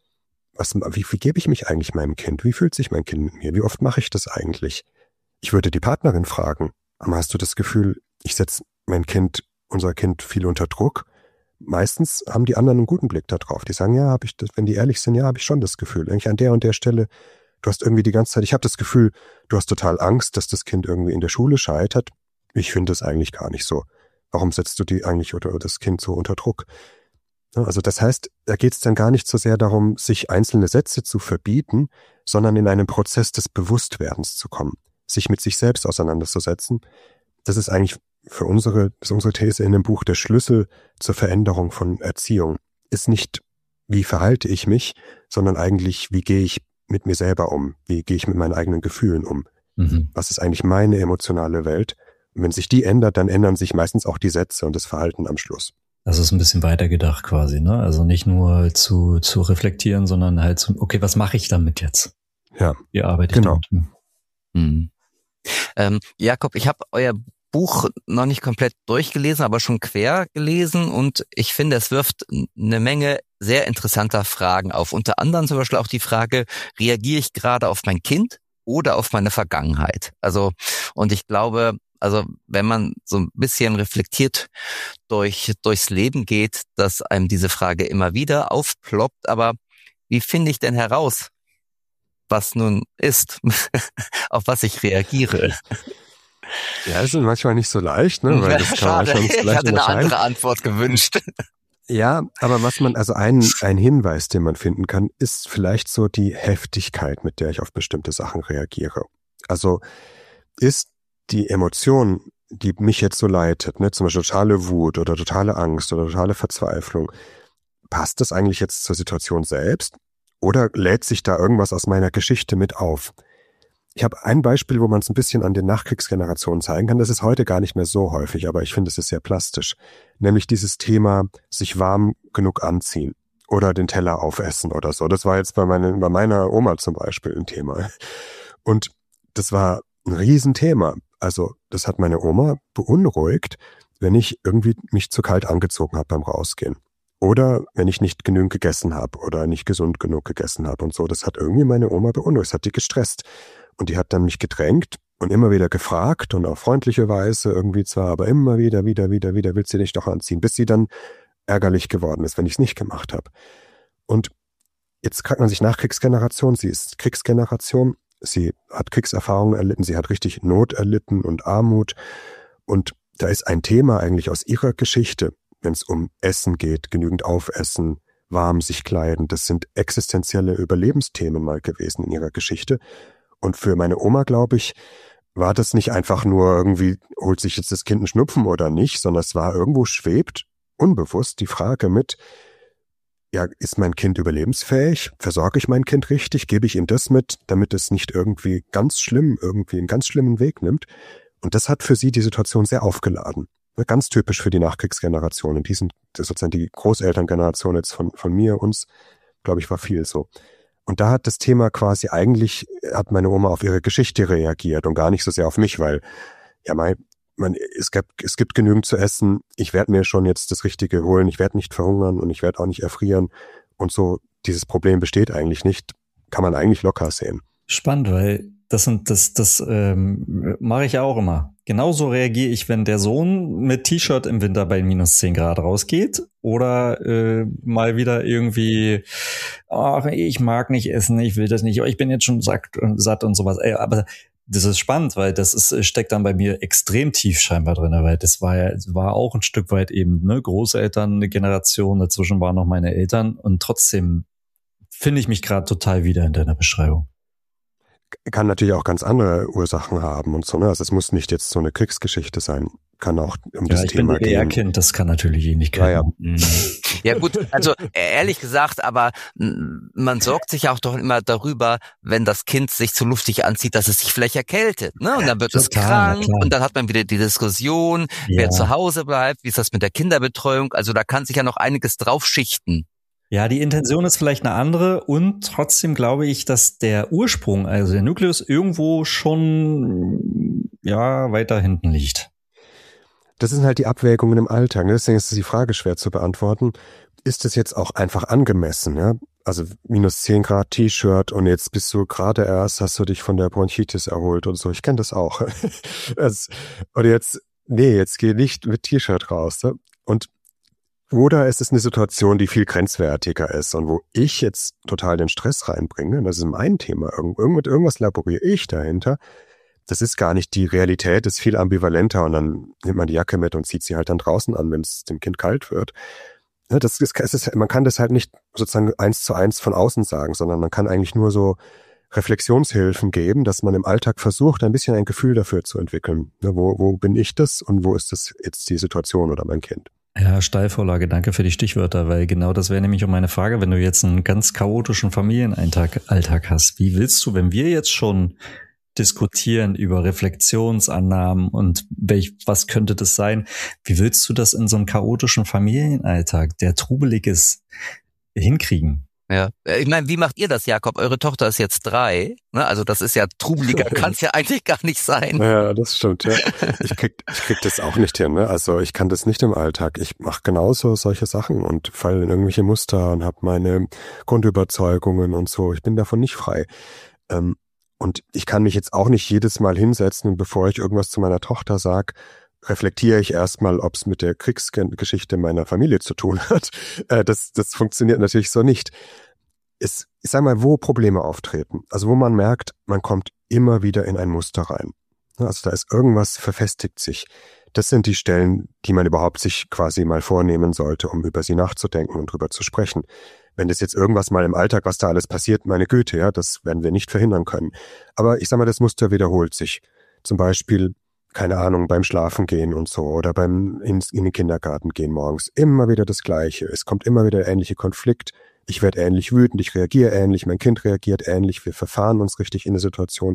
wie gebe ich mich eigentlich meinem Kind? Wie fühlt sich mein Kind mit mir? Wie oft mache ich das eigentlich? Ich würde die Partnerin fragen, aber hast du das Gefühl, ich setze unser Kind viel unter Druck? Meistens haben die anderen einen guten Blick da drauf. Die sagen, ja, wenn die ehrlich sind, ja, habe ich schon das Gefühl. Eigentlich an der und der Stelle, du hast irgendwie die ganze Zeit, ich habe das Gefühl, du hast total Angst, dass das Kind irgendwie in der Schule scheitert. Ich finde das eigentlich gar nicht so. Warum setzt du die eigentlich oder das Kind so unter Druck? Also das heißt, da geht es dann gar nicht so sehr darum, sich einzelne Sätze zu verbieten, sondern in einen Prozess des Bewusstwerdens zu kommen, sich mit sich selbst auseinanderzusetzen. Das ist eigentlich für unsere These in dem Buch, der Schlüssel zur Veränderung von Erziehung ist nicht, wie verhalte ich mich, sondern eigentlich, wie gehe ich mit mir selber um? Wie gehe ich mit meinen eigenen Gefühlen um? Was ist eigentlich meine emotionale Welt? Und wenn sich die ändert, dann ändern sich meistens auch die Sätze und das Verhalten am Schluss. Das ist ein bisschen weiter gedacht quasi, ne? Also nicht nur zu reflektieren, sondern halt so, okay, was mache ich damit jetzt? Ja. Wie arbeite ich damit? Jakob, ich habe euer Buch noch nicht komplett durchgelesen, aber schon quer gelesen und ich finde, es wirft eine Menge sehr interessanter Fragen auf. Unter anderem zum Beispiel auch die Frage, reagiere ich gerade auf mein Kind oder auf meine Vergangenheit? Also, und ich glaube, also wenn man so ein bisschen reflektiert durchs Leben geht, dass einem diese Frage immer wieder aufploppt, aber wie finde ich denn heraus, was nun ist, auf was ich reagiere? Ja, ist manchmal nicht so leicht, ne? Weil das kann Schade, manchmal nicht so ich leicht hatte eine unterscheiden. andere Antwort gewünscht. Ja, aber was man, also ein Hinweis, den man finden kann, ist vielleicht so die Heftigkeit, mit der ich auf bestimmte Sachen reagiere. Also ist die Emotion, die mich jetzt so leitet, ne, zum Beispiel totale Wut oder totale Angst oder totale Verzweiflung, passt das eigentlich jetzt zur Situation selbst oder lädt sich da irgendwas aus meiner Geschichte mit auf? Ich habe ein Beispiel, wo man es ein bisschen an den Nachkriegsgenerationen zeigen kann. Das ist heute gar nicht mehr so häufig, aber ich finde, es ist sehr plastisch. Nämlich dieses Thema, sich warm genug anziehen oder den Teller aufessen oder so. Das war jetzt bei meiner Oma zum Beispiel ein Thema. Und das war ein Riesenthema. Also das hat meine Oma beunruhigt, wenn ich irgendwie mich zu kalt angezogen habe beim Rausgehen. Oder wenn ich nicht genügend gegessen habe oder nicht gesund genug gegessen habe und so. Das hat irgendwie meine Oma beunruhigt, das hat die gestresst. Und die hat dann mich gedrängt und immer wieder gefragt und auf freundliche Weise irgendwie zwar, aber immer wieder, will sie dich doch anziehen, bis sie dann ärgerlich geworden ist, wenn ich es nicht gemacht habe. Und jetzt fragt man sich Nachkriegsgeneration, sie ist Kriegsgeneration, sie hat Kriegserfahrungen erlitten, sie hat richtig Not erlitten und Armut. Und da ist ein Thema eigentlich aus ihrer Geschichte, wenn es um Essen geht, genügend aufessen, warm sich kleiden, das sind existenzielle Überlebensthemen mal gewesen in ihrer Geschichte. Und für meine Oma, glaube ich, war das nicht einfach nur irgendwie, holt sich jetzt das Kind einen Schnupfen oder nicht, sondern es war irgendwo schwebt, unbewusst die Frage mit, ja, ist mein Kind überlebensfähig? Versorge ich mein Kind richtig? Gebe ich ihm das mit, damit es nicht irgendwie einen ganz schlimmen Weg nimmt? Und das hat für sie die Situation sehr aufgeladen. Ganz typisch für die Nachkriegsgenerationen. Die sind sozusagen die Großelterngeneration jetzt von mir, uns, glaube ich, war viel so. Und da hat das Thema quasi hat meine Oma auf ihre Geschichte reagiert und gar nicht so sehr auf mich, weil ja, es gibt genügend zu essen, ich werde mir schon jetzt das Richtige holen, ich werde nicht verhungern und ich werde auch nicht erfrieren und so, dieses Problem besteht eigentlich nicht, kann man eigentlich locker sehen. Spannend, weil das mache ich ja auch immer. Genauso reagiere ich, wenn der Sohn mit T-Shirt im Winter bei minus 10 Grad rausgeht oder mal wieder irgendwie, ach, ich mag nicht essen, ich will das nicht, ich bin jetzt schon satt und sowas. Aber das ist spannend, weil steckt dann bei mir extrem tief scheinbar drin, weil das war auch ein Stück weit eben, ne, Großeltern, eine Generation, dazwischen waren noch meine Eltern und trotzdem finde ich mich gerade total wieder in deiner Beschreibung. Kann natürlich auch ganz andere Ursachen haben und so, ne? Also es muss nicht jetzt so eine Kriegsgeschichte sein. Kann auch um das Thema gehen. Ja, ich bin Kind, das kann natürlich Ähnlichkeit haben. Ja gut, also ehrlich gesagt, aber man sorgt sich auch doch immer darüber, wenn das Kind sich zu luftig anzieht, dass es sich vielleicht erkältet, ne? Und dann wird es krank und dann hat man wieder die Diskussion, wer zu Hause bleibt, wie ist das mit der Kinderbetreuung? Also da kann sich ja noch einiges draufschichten. Ja, die Intention ist vielleicht eine andere und trotzdem glaube ich, dass der Ursprung, also der Nukleus, irgendwo schon weiter hinten liegt. Das sind halt die Abwägungen im Alltag. Deswegen ist die Frage schwer zu beantworten. Ist es jetzt auch einfach angemessen? Ja? Also minus 10 Grad T-Shirt und jetzt bist du gerade erst, hast du dich von der Bronchitis erholt und so. Ich kenne das auch. Jetzt geh nicht mit T-Shirt raus. Ne? Oder es ist eine Situation, die viel grenzwertiger ist und wo ich jetzt total den Stress reinbringe. Das ist mein Thema. Mit irgendwas laboriere ich dahinter. Das ist gar nicht die Realität, ist viel ambivalenter und dann nimmt man die Jacke mit und zieht sie halt dann draußen an, wenn es dem Kind kalt wird. Ja, man kann das halt nicht sozusagen 1:1 von außen sagen, sondern man kann eigentlich nur so Reflexionshilfen geben, dass man im Alltag versucht, ein bisschen ein Gefühl dafür zu entwickeln. Ja, wo bin ich das und wo ist das jetzt die Situation oder mein Kind? Ja, Steilvorlage, danke für die Stichwörter, weil genau das wäre nämlich auch meine Frage, wenn du jetzt einen ganz chaotischen Familienalltag hast. Wie willst du, wenn wir jetzt schon diskutieren über Reflexionsannahmen und was könnte das sein, wie willst du das in so einem chaotischen Familienalltag, der trubelig ist, hinkriegen? Ja, ich meine, wie macht ihr das, Jakob? Eure Tochter ist jetzt 3, ne? Also das ist ja trubeliger, kann es ja eigentlich gar nicht sein. Ja, das stimmt, ja. Ich krieg das auch nicht hin, ne? Also ich kann das nicht im Alltag. Ich mache genauso solche Sachen und falle in irgendwelche Muster und habe meine Grundüberzeugungen und so. Ich bin davon nicht frei. Und ich kann mich jetzt auch nicht jedes Mal hinsetzen und bevor ich irgendwas zu meiner Tochter sage, reflektiere ich erstmal, ob es mit der Kriegsgeschichte meiner Familie zu tun hat. Das funktioniert natürlich so nicht. Ich sag mal, wo Probleme auftreten, also wo man merkt, man kommt immer wieder in ein Muster rein. Also da ist irgendwas, verfestigt sich. Das sind die Stellen, die man überhaupt sich quasi mal vornehmen sollte, um über sie nachzudenken und drüber zu sprechen. Wenn das jetzt irgendwas mal im Alltag, was da alles passiert, meine Güte, ja, das werden wir nicht verhindern können. Aber ich sag mal, das Muster wiederholt sich. Zum Beispiel, keine Ahnung, beim Schlafen gehen und so oder beim in den Kindergarten gehen morgens. Immer wieder das Gleiche. Es kommt immer wieder der ähnliche Konflikt. Ich werde ähnlich wütend, ich reagiere ähnlich, mein Kind reagiert ähnlich, wir verfahren uns richtig in der Situation.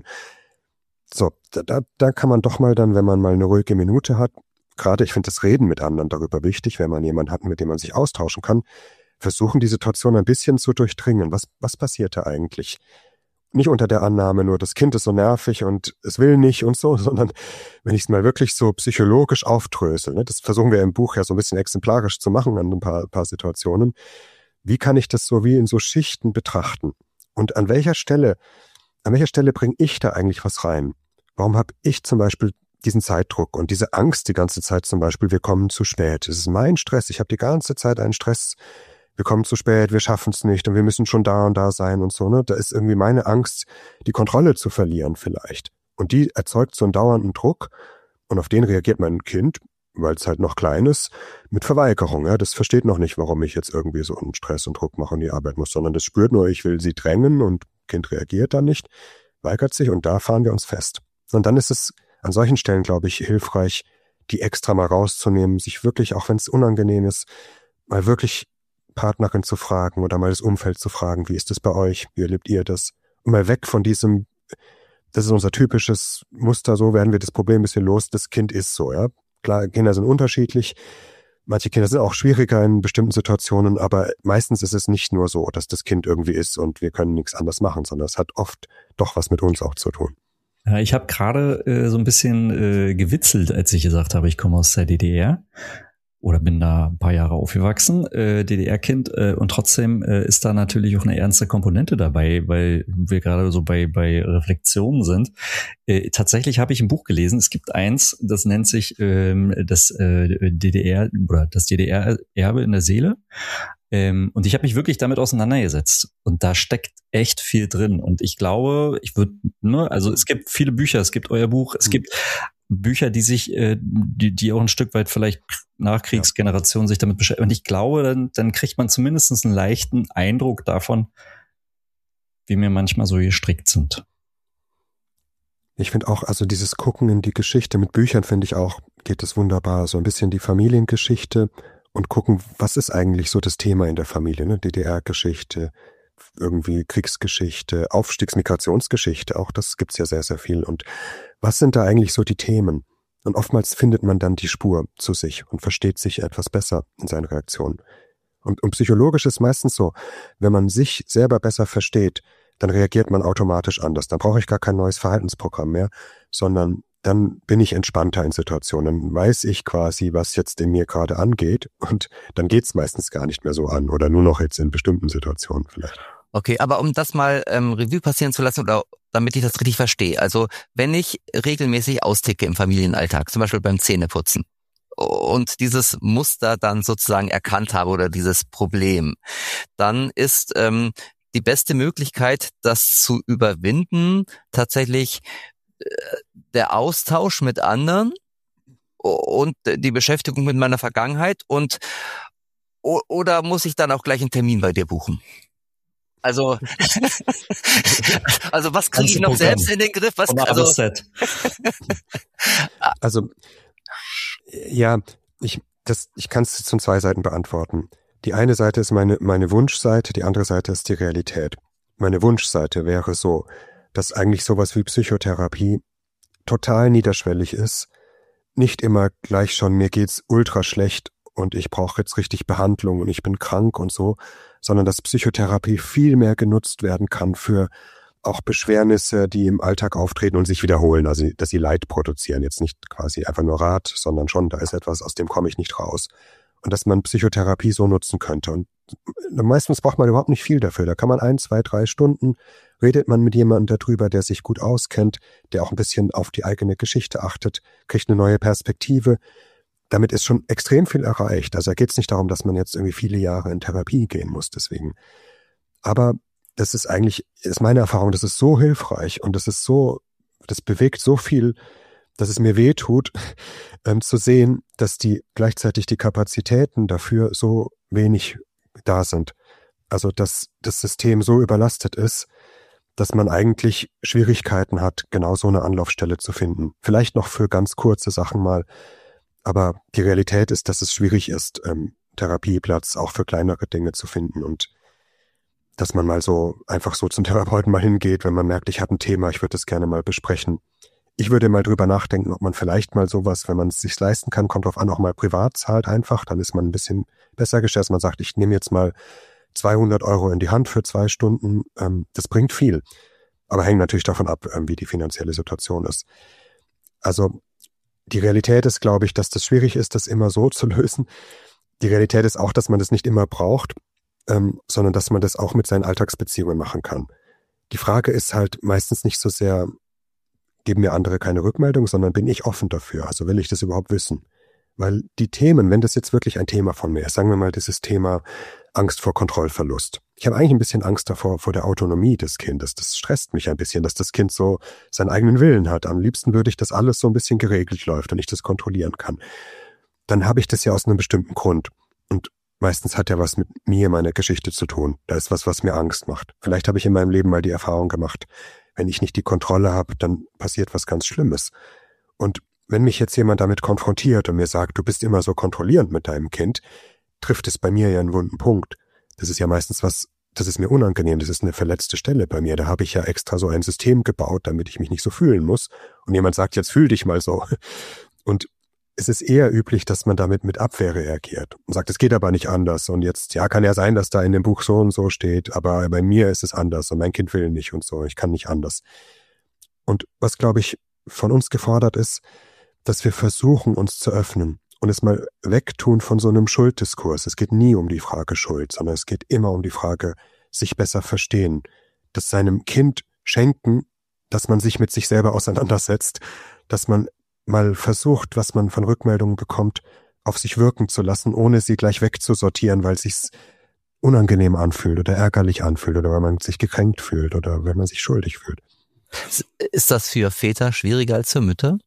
So, da kann man doch mal dann, wenn man mal eine ruhige Minute hat, gerade ich finde das Reden mit anderen darüber wichtig, wenn man jemanden hat, mit dem man sich austauschen kann, versuchen die Situation ein bisschen zu durchdringen. Was passiert da eigentlich? Nicht unter der Annahme nur, das Kind ist so nervig und es will nicht und so, sondern wenn ich es mal wirklich so psychologisch aufdrösel, ne, das versuchen wir im Buch ja so ein bisschen exemplarisch zu machen an ein paar Situationen. Wie kann ich das so wie in so Schichten betrachten? Und an welcher Stelle bringe ich da eigentlich was rein? Warum habe ich zum Beispiel diesen Zeitdruck und diese Angst die ganze Zeit zum Beispiel, wir kommen zu spät. Es ist mein Stress, ich habe die ganze Zeit einen Stress, wir kommen zu spät, wir schaffen es nicht und wir müssen schon da und da sein und so. Ne? Da ist irgendwie meine Angst, die Kontrolle zu verlieren vielleicht. Und die erzeugt so einen dauernden Druck und auf den reagiert mein Kind, weil es halt noch klein ist, mit Verweigerung. Ja, das versteht noch nicht, warum ich jetzt irgendwie so einen Stress und Druck mache und die Arbeit muss, sondern das spürt nur, ich will sie drängen und Kind reagiert dann nicht, weigert sich und da fahren wir uns fest. Und dann ist es an solchen Stellen, glaube ich, hilfreich, die extra mal rauszunehmen, sich wirklich, auch wenn es unangenehm ist, mal wirklich Partnerin zu fragen oder mal das Umfeld zu fragen, wie ist das bei euch, wie erlebt ihr das? Und mal weg von diesem, das ist unser typisches Muster, so werden wir das Problem ein bisschen los, das Kind ist so, ja. Klar, Kinder sind unterschiedlich. Manche Kinder sind auch schwieriger in bestimmten Situationen, aber meistens ist es nicht nur so, dass das Kind irgendwie ist und wir können nichts anderes machen, sondern es hat oft doch was mit uns auch zu tun. Ja, ich habe gerade so ein bisschen gewitzelt, als ich gesagt habe, ich komme aus der DDR oder bin da ein paar Jahre aufgewachsen, DDR-Kind, und trotzdem ist da natürlich auch eine ernste Komponente dabei, weil wir gerade so bei Reflexionen sind. Tatsächlich habe ich ein Buch gelesen, es gibt eins, das nennt sich das DDR oder das DDR-Erbe in der Seele. Und ich habe mich wirklich damit auseinandergesetzt. Und da steckt echt viel drin. Und ich glaube, also es gibt viele Bücher, es gibt euer Buch, es gibt Bücher, die sich, die auch ein Stück weit vielleicht Nachkriegsgenerationen sich damit beschäftigen. Und ich glaube, dann kriegt man zumindest einen leichten Eindruck davon, wie wir manchmal so gestrickt sind. Ich finde auch, also dieses Gucken in die Geschichte mit Büchern finde ich auch, geht es wunderbar. So ein bisschen die Familiengeschichte und gucken, was ist eigentlich so das Thema in der Familie, ne? DDR-Geschichte, irgendwie Kriegsgeschichte, Aufstiegsmigrationsgeschichte, auch das gibt's ja sehr, sehr viel. Und was sind da eigentlich so die Themen? Und oftmals findet man dann die Spur zu sich und versteht sich etwas besser in seinen Reaktionen. Und psychologisch ist meistens so, wenn man sich selber besser versteht, dann reagiert man automatisch anders. Dann brauche ich gar kein neues Verhaltensprogramm mehr, sondern dann bin ich entspannter in Situationen. Dann weiß ich quasi, was jetzt in mir gerade angeht und dann geht's meistens gar nicht mehr so an oder nur noch jetzt in bestimmten Situationen vielleicht. Okay, aber um das mal Revue passieren zu lassen oder damit ich das richtig verstehe. Also wenn ich regelmäßig austicke im Familienalltag, zum Beispiel beim Zähneputzen und dieses Muster dann sozusagen erkannt habe oder dieses Problem, dann ist die beste Möglichkeit, das zu überwinden, tatsächlich der Austausch mit anderen und die Beschäftigung mit meiner Vergangenheit oder muss ich dann auch gleich einen Termin bei dir buchen? Also was kriege ich noch selbst in den Griff? Also ja, ich kann es von zwei Seiten beantworten. Die eine Seite ist meine Wunschseite, die andere Seite ist die Realität. Meine Wunschseite wäre so, dass eigentlich sowas wie Psychotherapie total niederschwellig ist, nicht immer gleich schon, mir geht's ultra schlecht und ich brauche jetzt richtig Behandlung und ich bin krank und so, sondern dass Psychotherapie viel mehr genutzt werden kann für auch Beschwernisse, die im Alltag auftreten und sich wiederholen, also dass sie Leid produzieren, jetzt nicht quasi einfach nur Rat, sondern schon, da ist etwas, aus dem komme ich nicht raus. Und dass man Psychotherapie so nutzen könnte. Und meistens braucht man überhaupt nicht viel dafür. Da kann man 1, 2, 3 Stunden, redet man mit jemandem darüber, der sich gut auskennt, der auch ein bisschen auf die eigene Geschichte achtet, kriegt eine neue Perspektive. Damit ist schon extrem viel erreicht. Also da geht es nicht darum, dass man jetzt irgendwie viele Jahre in Therapie gehen muss deswegen. Aber das ist meine Erfahrung, das ist so hilfreich und das bewegt so viel, dass es mir weh tut, zu sehen, dass gleichzeitig die Kapazitäten dafür so wenig da sind. Also, dass das System so überlastet ist, dass man eigentlich Schwierigkeiten hat, genau so eine Anlaufstelle zu finden. Vielleicht noch für ganz kurze Sachen mal, aber die Realität ist, dass es schwierig ist, Therapieplatz auch für kleinere Dinge zu finden und dass man mal so einfach so zum Therapeuten mal hingeht, wenn man merkt, ich habe ein Thema, ich würde das gerne mal besprechen. Ich würde mal drüber nachdenken, ob man vielleicht mal sowas, wenn man es sich leisten kann, kommt drauf an, auch mal privat zahlt einfach, dann ist man ein bisschen besser gestellt, dass man sagt, ich nehme jetzt mal 200 € in die Hand für 2 Stunden, das bringt viel. Aber hängt natürlich davon ab, wie die finanzielle Situation ist. Also die Realität ist, glaube ich, dass das schwierig ist, das immer so zu lösen. Die Realität ist auch, dass man das nicht immer braucht, sondern dass man das auch mit seinen Alltagsbeziehungen machen kann. Die Frage ist halt meistens nicht so sehr, geben mir andere keine Rückmeldung, sondern bin ich offen dafür? Also will ich das überhaupt wissen? Weil die Themen, wenn das jetzt wirklich ein Thema von mir ist, sagen wir mal dieses Thema Angst vor Kontrollverlust. Ich habe eigentlich ein bisschen Angst davor, vor der Autonomie des Kindes. Das stresst mich ein bisschen, dass das Kind so seinen eigenen Willen hat. Am liebsten würde ich, dass alles so ein bisschen geregelt läuft und ich das kontrollieren kann. Dann habe ich das ja aus einem bestimmten Grund. Und meistens hat ja was mit mir, meiner Geschichte zu tun. Da ist was mir Angst macht. Vielleicht habe ich in meinem Leben mal die Erfahrung gemacht, wenn ich nicht die Kontrolle habe, dann passiert was ganz Schlimmes. Und wenn mich jetzt jemand damit konfrontiert und mir sagt, du bist immer so kontrollierend mit deinem Kind, trifft es bei mir ja einen wunden Punkt. Das ist ja meistens das ist mir unangenehm, das ist eine verletzte Stelle bei mir. Da habe ich ja extra so ein System gebaut, damit ich mich nicht so fühlen muss. Und jemand sagt, jetzt fühl dich mal so. Und es ist eher üblich, dass man damit mit Abwehr reagiert und sagt, es geht aber nicht anders. Und jetzt, ja, kann ja sein, dass da in dem Buch so und so steht, aber bei mir ist es anders und mein Kind will nicht und so. Ich kann nicht anders. Und was, glaube ich, von uns gefordert ist, dass wir versuchen, uns zu öffnen und es mal wegtun von so einem Schulddiskurs. Es geht nie um die Frage Schuld, sondern es geht immer um die Frage, sich besser verstehen. Das seinem Kind schenken, dass man sich mit sich selber auseinandersetzt, dass man mal versucht, was man von Rückmeldungen bekommt, auf sich wirken zu lassen, ohne sie gleich wegzusortieren, weil es sich unangenehm anfühlt oder ärgerlich anfühlt oder weil man sich gekränkt fühlt oder wenn man sich schuldig fühlt. Ist das für Väter schwieriger als für Mütter?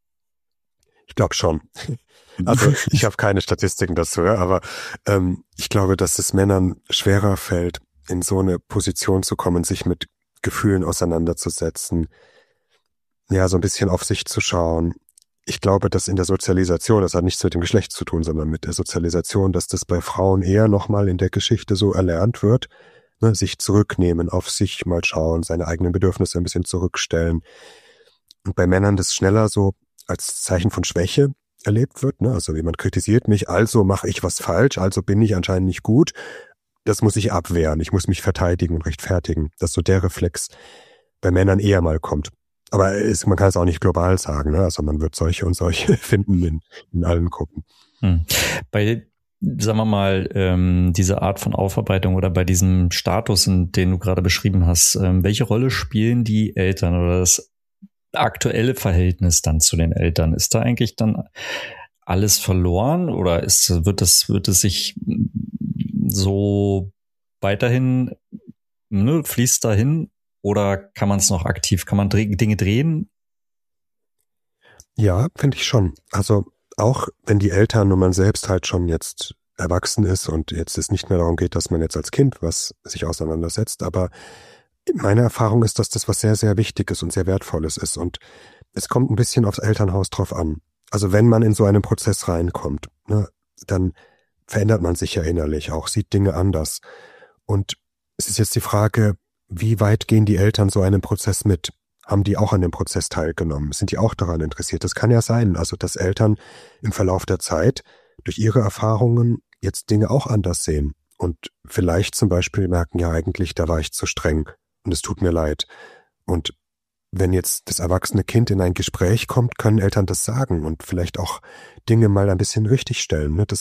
Ich glaube schon. Also ich habe keine Statistiken dazu, aber ich glaube, dass es Männern schwerer fällt, in so eine Position zu kommen, sich mit Gefühlen auseinanderzusetzen, ja, so ein bisschen auf sich zu schauen. Ich glaube, dass in der Sozialisation, das hat nichts mit dem Geschlecht zu tun, sondern mit der Sozialisation, dass das bei Frauen eher nochmal in der Geschichte so erlernt wird, ne, sich zurücknehmen, auf sich mal schauen, seine eigenen Bedürfnisse ein bisschen zurückstellen. Und bei Männern das schneller so als Zeichen von Schwäche erlebt wird, ne? Also jemand kritisiert mich, also mache ich was falsch, also bin ich anscheinend nicht gut. Das muss ich abwehren, ich muss mich verteidigen und rechtfertigen, dass so der Reflex bei Männern eher mal kommt. Aber man kann es auch nicht global sagen, ne? Also man wird solche und solche finden in allen Gruppen. Bei, sagen wir mal, diese Art von Aufarbeitung oder bei diesem Status, den du gerade beschrieben hast, welche Rolle spielen die Eltern oder das aktuelle Verhältnis dann zu den Eltern? Ist da eigentlich dann alles verloren oder wird es sich so weiterhin, ne, fließt dahin? Oder kann man es noch aktiv, kann man Dinge drehen? Ja, finde ich schon. Also auch wenn die Eltern und man selbst halt schon jetzt erwachsen ist und jetzt es nicht mehr darum geht, dass man jetzt als Kind was sich auseinandersetzt, aber meine Erfahrung ist, dass das was sehr, sehr Wichtiges und sehr Wertvolles ist und es kommt ein bisschen aufs Elternhaus drauf an. Also wenn man in so einen Prozess reinkommt, ne, dann verändert man sich ja innerlich auch, sieht Dinge anders. Und es ist jetzt die Frage, wie weit gehen die Eltern so einen Prozess mit? Haben die auch an dem Prozess teilgenommen? Sind die auch daran interessiert? Das kann ja sein, also dass Eltern im Verlauf der Zeit durch ihre Erfahrungen jetzt Dinge auch anders sehen und vielleicht zum Beispiel merken, ja eigentlich, da war ich zu streng und es tut mir leid. Und wenn jetzt das erwachsene Kind in ein Gespräch kommt, können Eltern das sagen und vielleicht auch Dinge mal ein bisschen richtigstellen. Ne?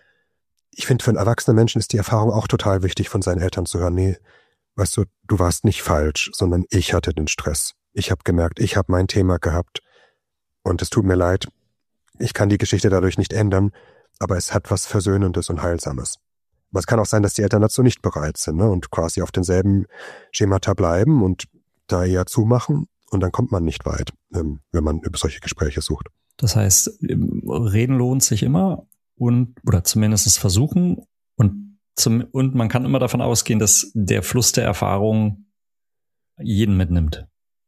Ich finde, für einen erwachsenen Menschen ist die Erfahrung auch total wichtig, von seinen Eltern zu hören, nee, weißt du, du warst nicht falsch, sondern ich hatte den Stress. Ich habe gemerkt, ich habe mein Thema gehabt und es tut mir leid, ich kann die Geschichte dadurch nicht ändern, aber es hat was Versöhnendes und Heilsames. Aber es kann auch sein, dass die Eltern dazu nicht bereit sind, ne, und quasi auf denselben Schemata bleiben und da eher zumachen und dann kommt man nicht weit, wenn man über solche Gespräche sucht. Das heißt, reden lohnt sich immer oder zumindest versuchen und man kann immer davon ausgehen, dass der Fluss der Erfahrung jeden mitnimmt.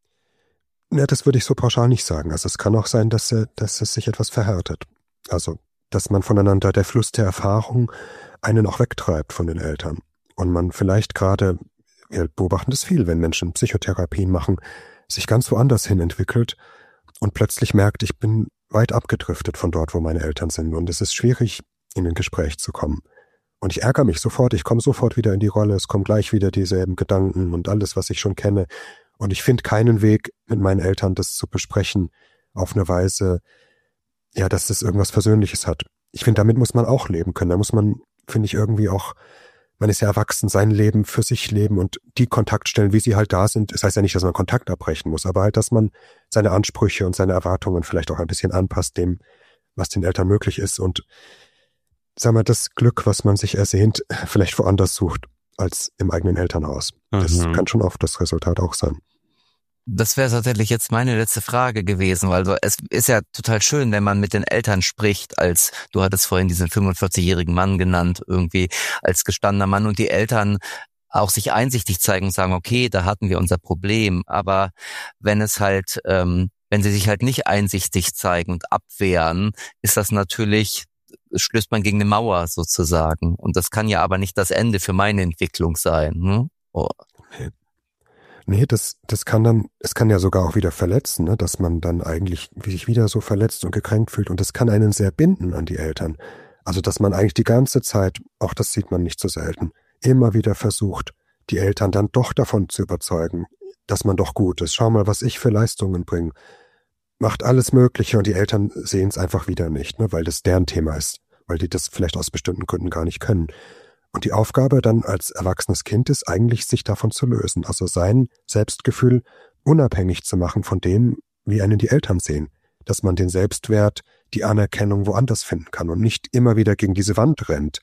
Ja, das würde ich so pauschal nicht sagen. Also es kann auch sein, dass es sich etwas verhärtet. Also, dass man voneinander, der Fluss der Erfahrung einen auch wegtreibt von den Eltern. Und man vielleicht gerade, wir beobachten das viel, wenn Menschen Psychotherapien machen, sich ganz woanders hin entwickelt und plötzlich merkt, ich bin weit abgedriftet von dort, wo meine Eltern sind. Und es ist schwierig, in ein Gespräch zu kommen. Und ich ärgere mich sofort, ich komme sofort wieder in die Rolle, es kommen gleich wieder dieselben Gedanken und alles, was ich schon kenne. Und ich finde keinen Weg, mit meinen Eltern das zu besprechen, auf eine Weise, ja, dass das irgendwas Versöhnliches hat. Ich finde, damit muss man auch leben können. Da muss man, finde ich, irgendwie auch, man ist ja erwachsen, sein Leben für sich leben und die Kontaktstellen, wie sie halt da sind. Das heißt ja nicht, dass man Kontakt abbrechen muss, aber halt, dass man seine Ansprüche und seine Erwartungen vielleicht auch ein bisschen anpasst dem, was den Eltern möglich ist und sagen wir, das Glück, was man sich ersehnt, vielleicht woanders sucht als im eigenen Elternhaus. Das kann schon oft das Resultat auch sein. Das wäre tatsächlich jetzt meine letzte Frage gewesen, weil es ist ja total schön, wenn man mit den Eltern spricht, du hattest vorhin diesen 45-jährigen Mann genannt, irgendwie als gestandener Mann und die Eltern auch sich einsichtig zeigen und sagen, okay, da hatten wir unser Problem, aber wenn sie sich halt nicht einsichtig zeigen und abwehren, ist das natürlich, stößt man gegen eine Mauer sozusagen. Und das kann ja aber nicht das Ende für meine Entwicklung sein. Ne? Oh. Nee, es kann ja sogar auch wieder verletzen, ne? Dass man dann eigentlich sich wieder so verletzt und gekränkt fühlt. Und das kann einen sehr binden an die Eltern. Also, dass man eigentlich die ganze Zeit, auch das sieht man nicht so selten, immer wieder versucht, die Eltern dann doch davon zu überzeugen, dass man doch gut ist. Schau mal, was ich für Leistungen bringe. Macht alles Mögliche und die Eltern sehen es einfach wieder nicht, ne, weil das deren Thema ist, weil die das vielleicht aus bestimmten Gründen gar nicht können. Und die Aufgabe dann als erwachsenes Kind ist eigentlich, sich davon zu lösen, also sein Selbstgefühl unabhängig zu machen von dem, wie einen die Eltern sehen, dass man den Selbstwert, die Anerkennung woanders finden kann und nicht immer wieder gegen diese Wand rennt.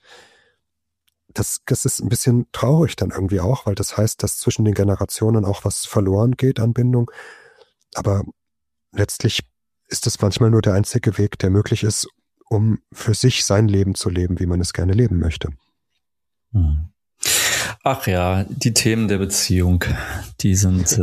Das ist ein bisschen traurig dann irgendwie auch, weil das heißt, dass zwischen den Generationen auch was verloren geht an Bindung, aber letztlich ist es manchmal nur der einzige Weg, der möglich ist, um für sich sein Leben zu leben, wie man es gerne leben möchte. Ach ja, die Themen der Beziehung, die sind,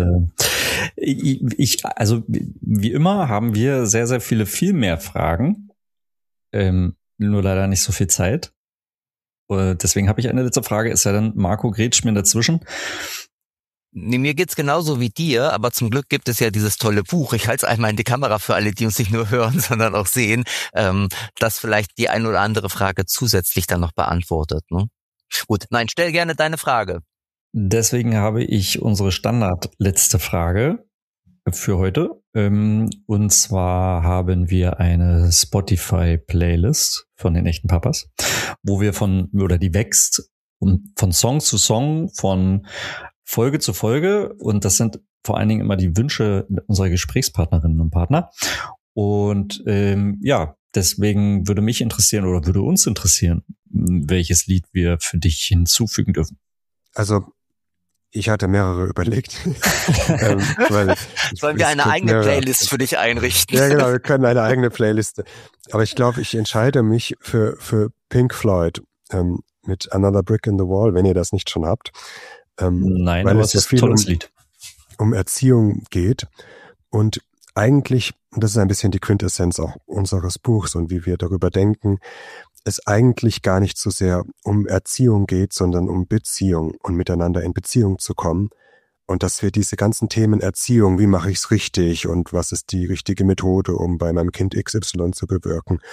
also wie immer haben wir sehr, sehr viel mehr Fragen, nur leider nicht so viel Zeit. Deswegen habe ich eine letzte Frage, ist ja dann, Marco, grätsch mir dazwischen. Nee, mir geht's genauso wie dir, aber zum Glück gibt es ja dieses tolle Buch. Ich halte es einmal in die Kamera für alle, die uns nicht nur hören, sondern auch sehen, das vielleicht die ein oder andere Frage zusätzlich dann noch beantwortet. Ne? Gut, nein, stell gerne deine Frage. Deswegen habe ich unsere Standard-letzte Frage für heute. Und zwar haben wir eine Spotify-Playlist von den echten Papas, wo wir die wächst von Song zu Song, von Folge zu Folge. Und das sind vor allen Dingen immer die Wünsche unserer Gesprächspartnerinnen und Partner. Und deswegen würde mich interessieren oder würde uns interessieren, welches Lied wir für dich hinzufügen dürfen. Also ich hatte mehrere überlegt. Sollen wir eine eigene Playlist für dich einrichten? Ja, genau, wir können eine eigene Playlist. Aber ich glaube, ich entscheide mich für Pink Floyd mit Another Brick in the Wall, wenn ihr das nicht schon habt. Nein, weil aber es ja viel Lied. Um Erziehung geht. Und eigentlich, das ist ein bisschen die Quintessenz auch unseres Buchs und wie wir darüber denken, es eigentlich gar nicht so sehr um Erziehung geht, sondern um Beziehung und miteinander in Beziehung zu kommen. Und dass wir diese ganzen Themen Erziehung, wie mache ich es richtig und was ist die richtige Methode, um bei meinem Kind XY zu bewirken,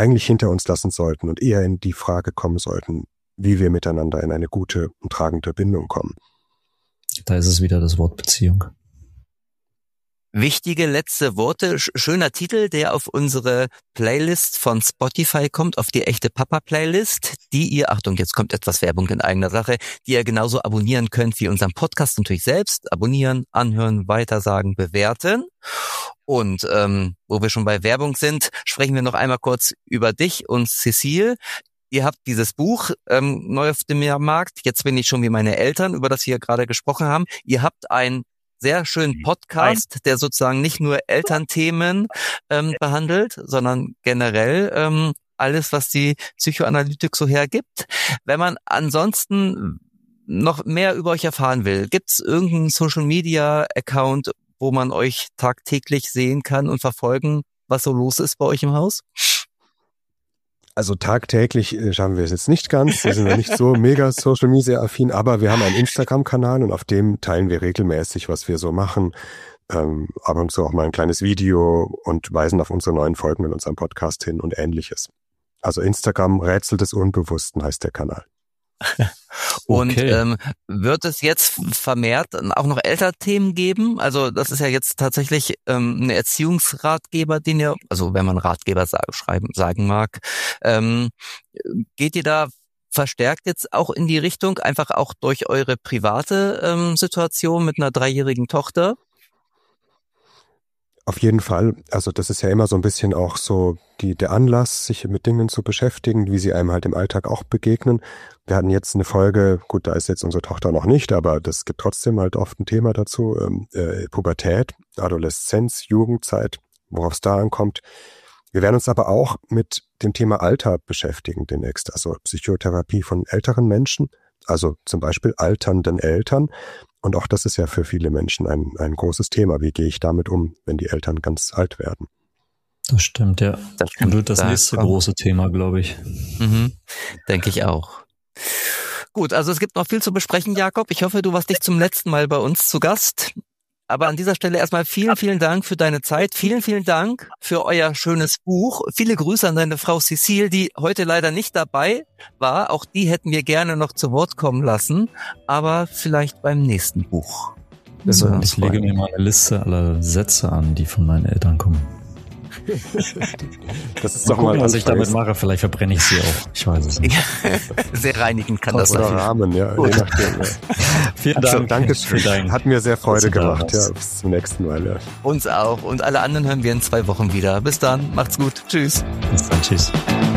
eigentlich hinter uns lassen sollten und eher in die Frage kommen sollten, wie wir miteinander in eine gute und tragende Bindung kommen. Da ist es wieder das Wort Beziehung. Wichtige letzte Worte, schöner Titel, der auf unsere Playlist von Spotify kommt, auf die echte Papa-Playlist, die ihr, Achtung, jetzt kommt etwas Werbung in eigener Sache, die ihr genauso abonnieren könnt wie unseren Podcast natürlich selbst. Abonnieren, anhören, weitersagen, bewerten. Und wo wir schon bei Werbung sind, sprechen wir noch einmal kurz über dich und Cecile. Ihr habt dieses Buch neu auf dem Markt. Jetzt bin ich schon wie meine Eltern, über das wir gerade gesprochen haben. Ihr habt einen sehr schönen Podcast, der sozusagen nicht nur Elternthemen behandelt, sondern generell alles, was die Psychoanalytik so hergibt. Wenn man ansonsten noch mehr über euch erfahren will, gibt es irgendeinen Social-Media-Account, wo man euch tagtäglich sehen kann und verfolgen, was so los ist bei euch im Haus? Also tagtäglich schaffen wir es jetzt nicht ganz, wir sind ja nicht so mega Social Media affin, aber wir haben einen Instagram-Kanal und auf dem teilen wir regelmäßig, was wir so machen, ab und zu auch mal ein kleines Video und weisen auf unsere neuen Folgen mit unserem Podcast hin und ähnliches. Also Instagram Rätsel des Unbewussten heißt der Kanal. Und wird es jetzt vermehrt auch noch Elternthemen geben? Also das ist ja jetzt tatsächlich ein Erziehungsratgeber, den ihr, also wenn man Ratgeber sagen mag, geht ihr da verstärkt jetzt auch in die Richtung, einfach auch durch eure private Situation mit einer 3-jährigen Tochter? Auf jeden Fall. Also das ist ja immer so ein bisschen auch so der Anlass, sich mit Dingen zu beschäftigen, wie sie einem halt im Alltag auch begegnen. Wir hatten jetzt eine Folge, gut, da ist jetzt unsere Tochter noch nicht, aber das gibt trotzdem halt oft ein Thema dazu, Pubertät, Adoleszenz, Jugendzeit, worauf es da ankommt. Wir werden uns aber auch mit dem Thema Alter beschäftigen demnächst, also Psychotherapie von älteren Menschen, also zum Beispiel alternden Eltern. Und auch das ist ja für viele Menschen ein großes Thema. Wie gehe ich damit um, wenn die Eltern ganz alt werden? Das stimmt, ja. Das stimmt. Wird das nächste große Thema, glaube ich. Denke ich auch. Gut, also es gibt noch viel zu besprechen, Jakob. Ich hoffe, du warst nicht zum letzten Mal bei uns zu Gast. Aber an dieser Stelle erstmal vielen, vielen Dank für deine Zeit. Vielen, vielen Dank für euer schönes Buch. Viele Grüße an deine Frau Cecile, die heute leider nicht dabei war. Auch die hätten wir gerne noch zu Wort kommen lassen. Aber vielleicht beim nächsten Buch. Also, ich lege mir mal eine Liste aller Sätze an, die von meinen Eltern kommen. Das ist doch mal, was ich damit mache. Vielleicht verbrenne ich sie auch. Ich weiß es nicht. Sehr reinigend kann das sein. Oder Rahmen, ja. Je nachdem, ja. Vielen Dank. Dankeschön. Hat mir sehr Freude gemacht. Ja, bis zum nächsten Mal. Ja. Uns auch. Und alle anderen hören wir in 2 Wochen wieder. Bis dann. Macht's gut. Tschüss. Bis dann. Tschüss.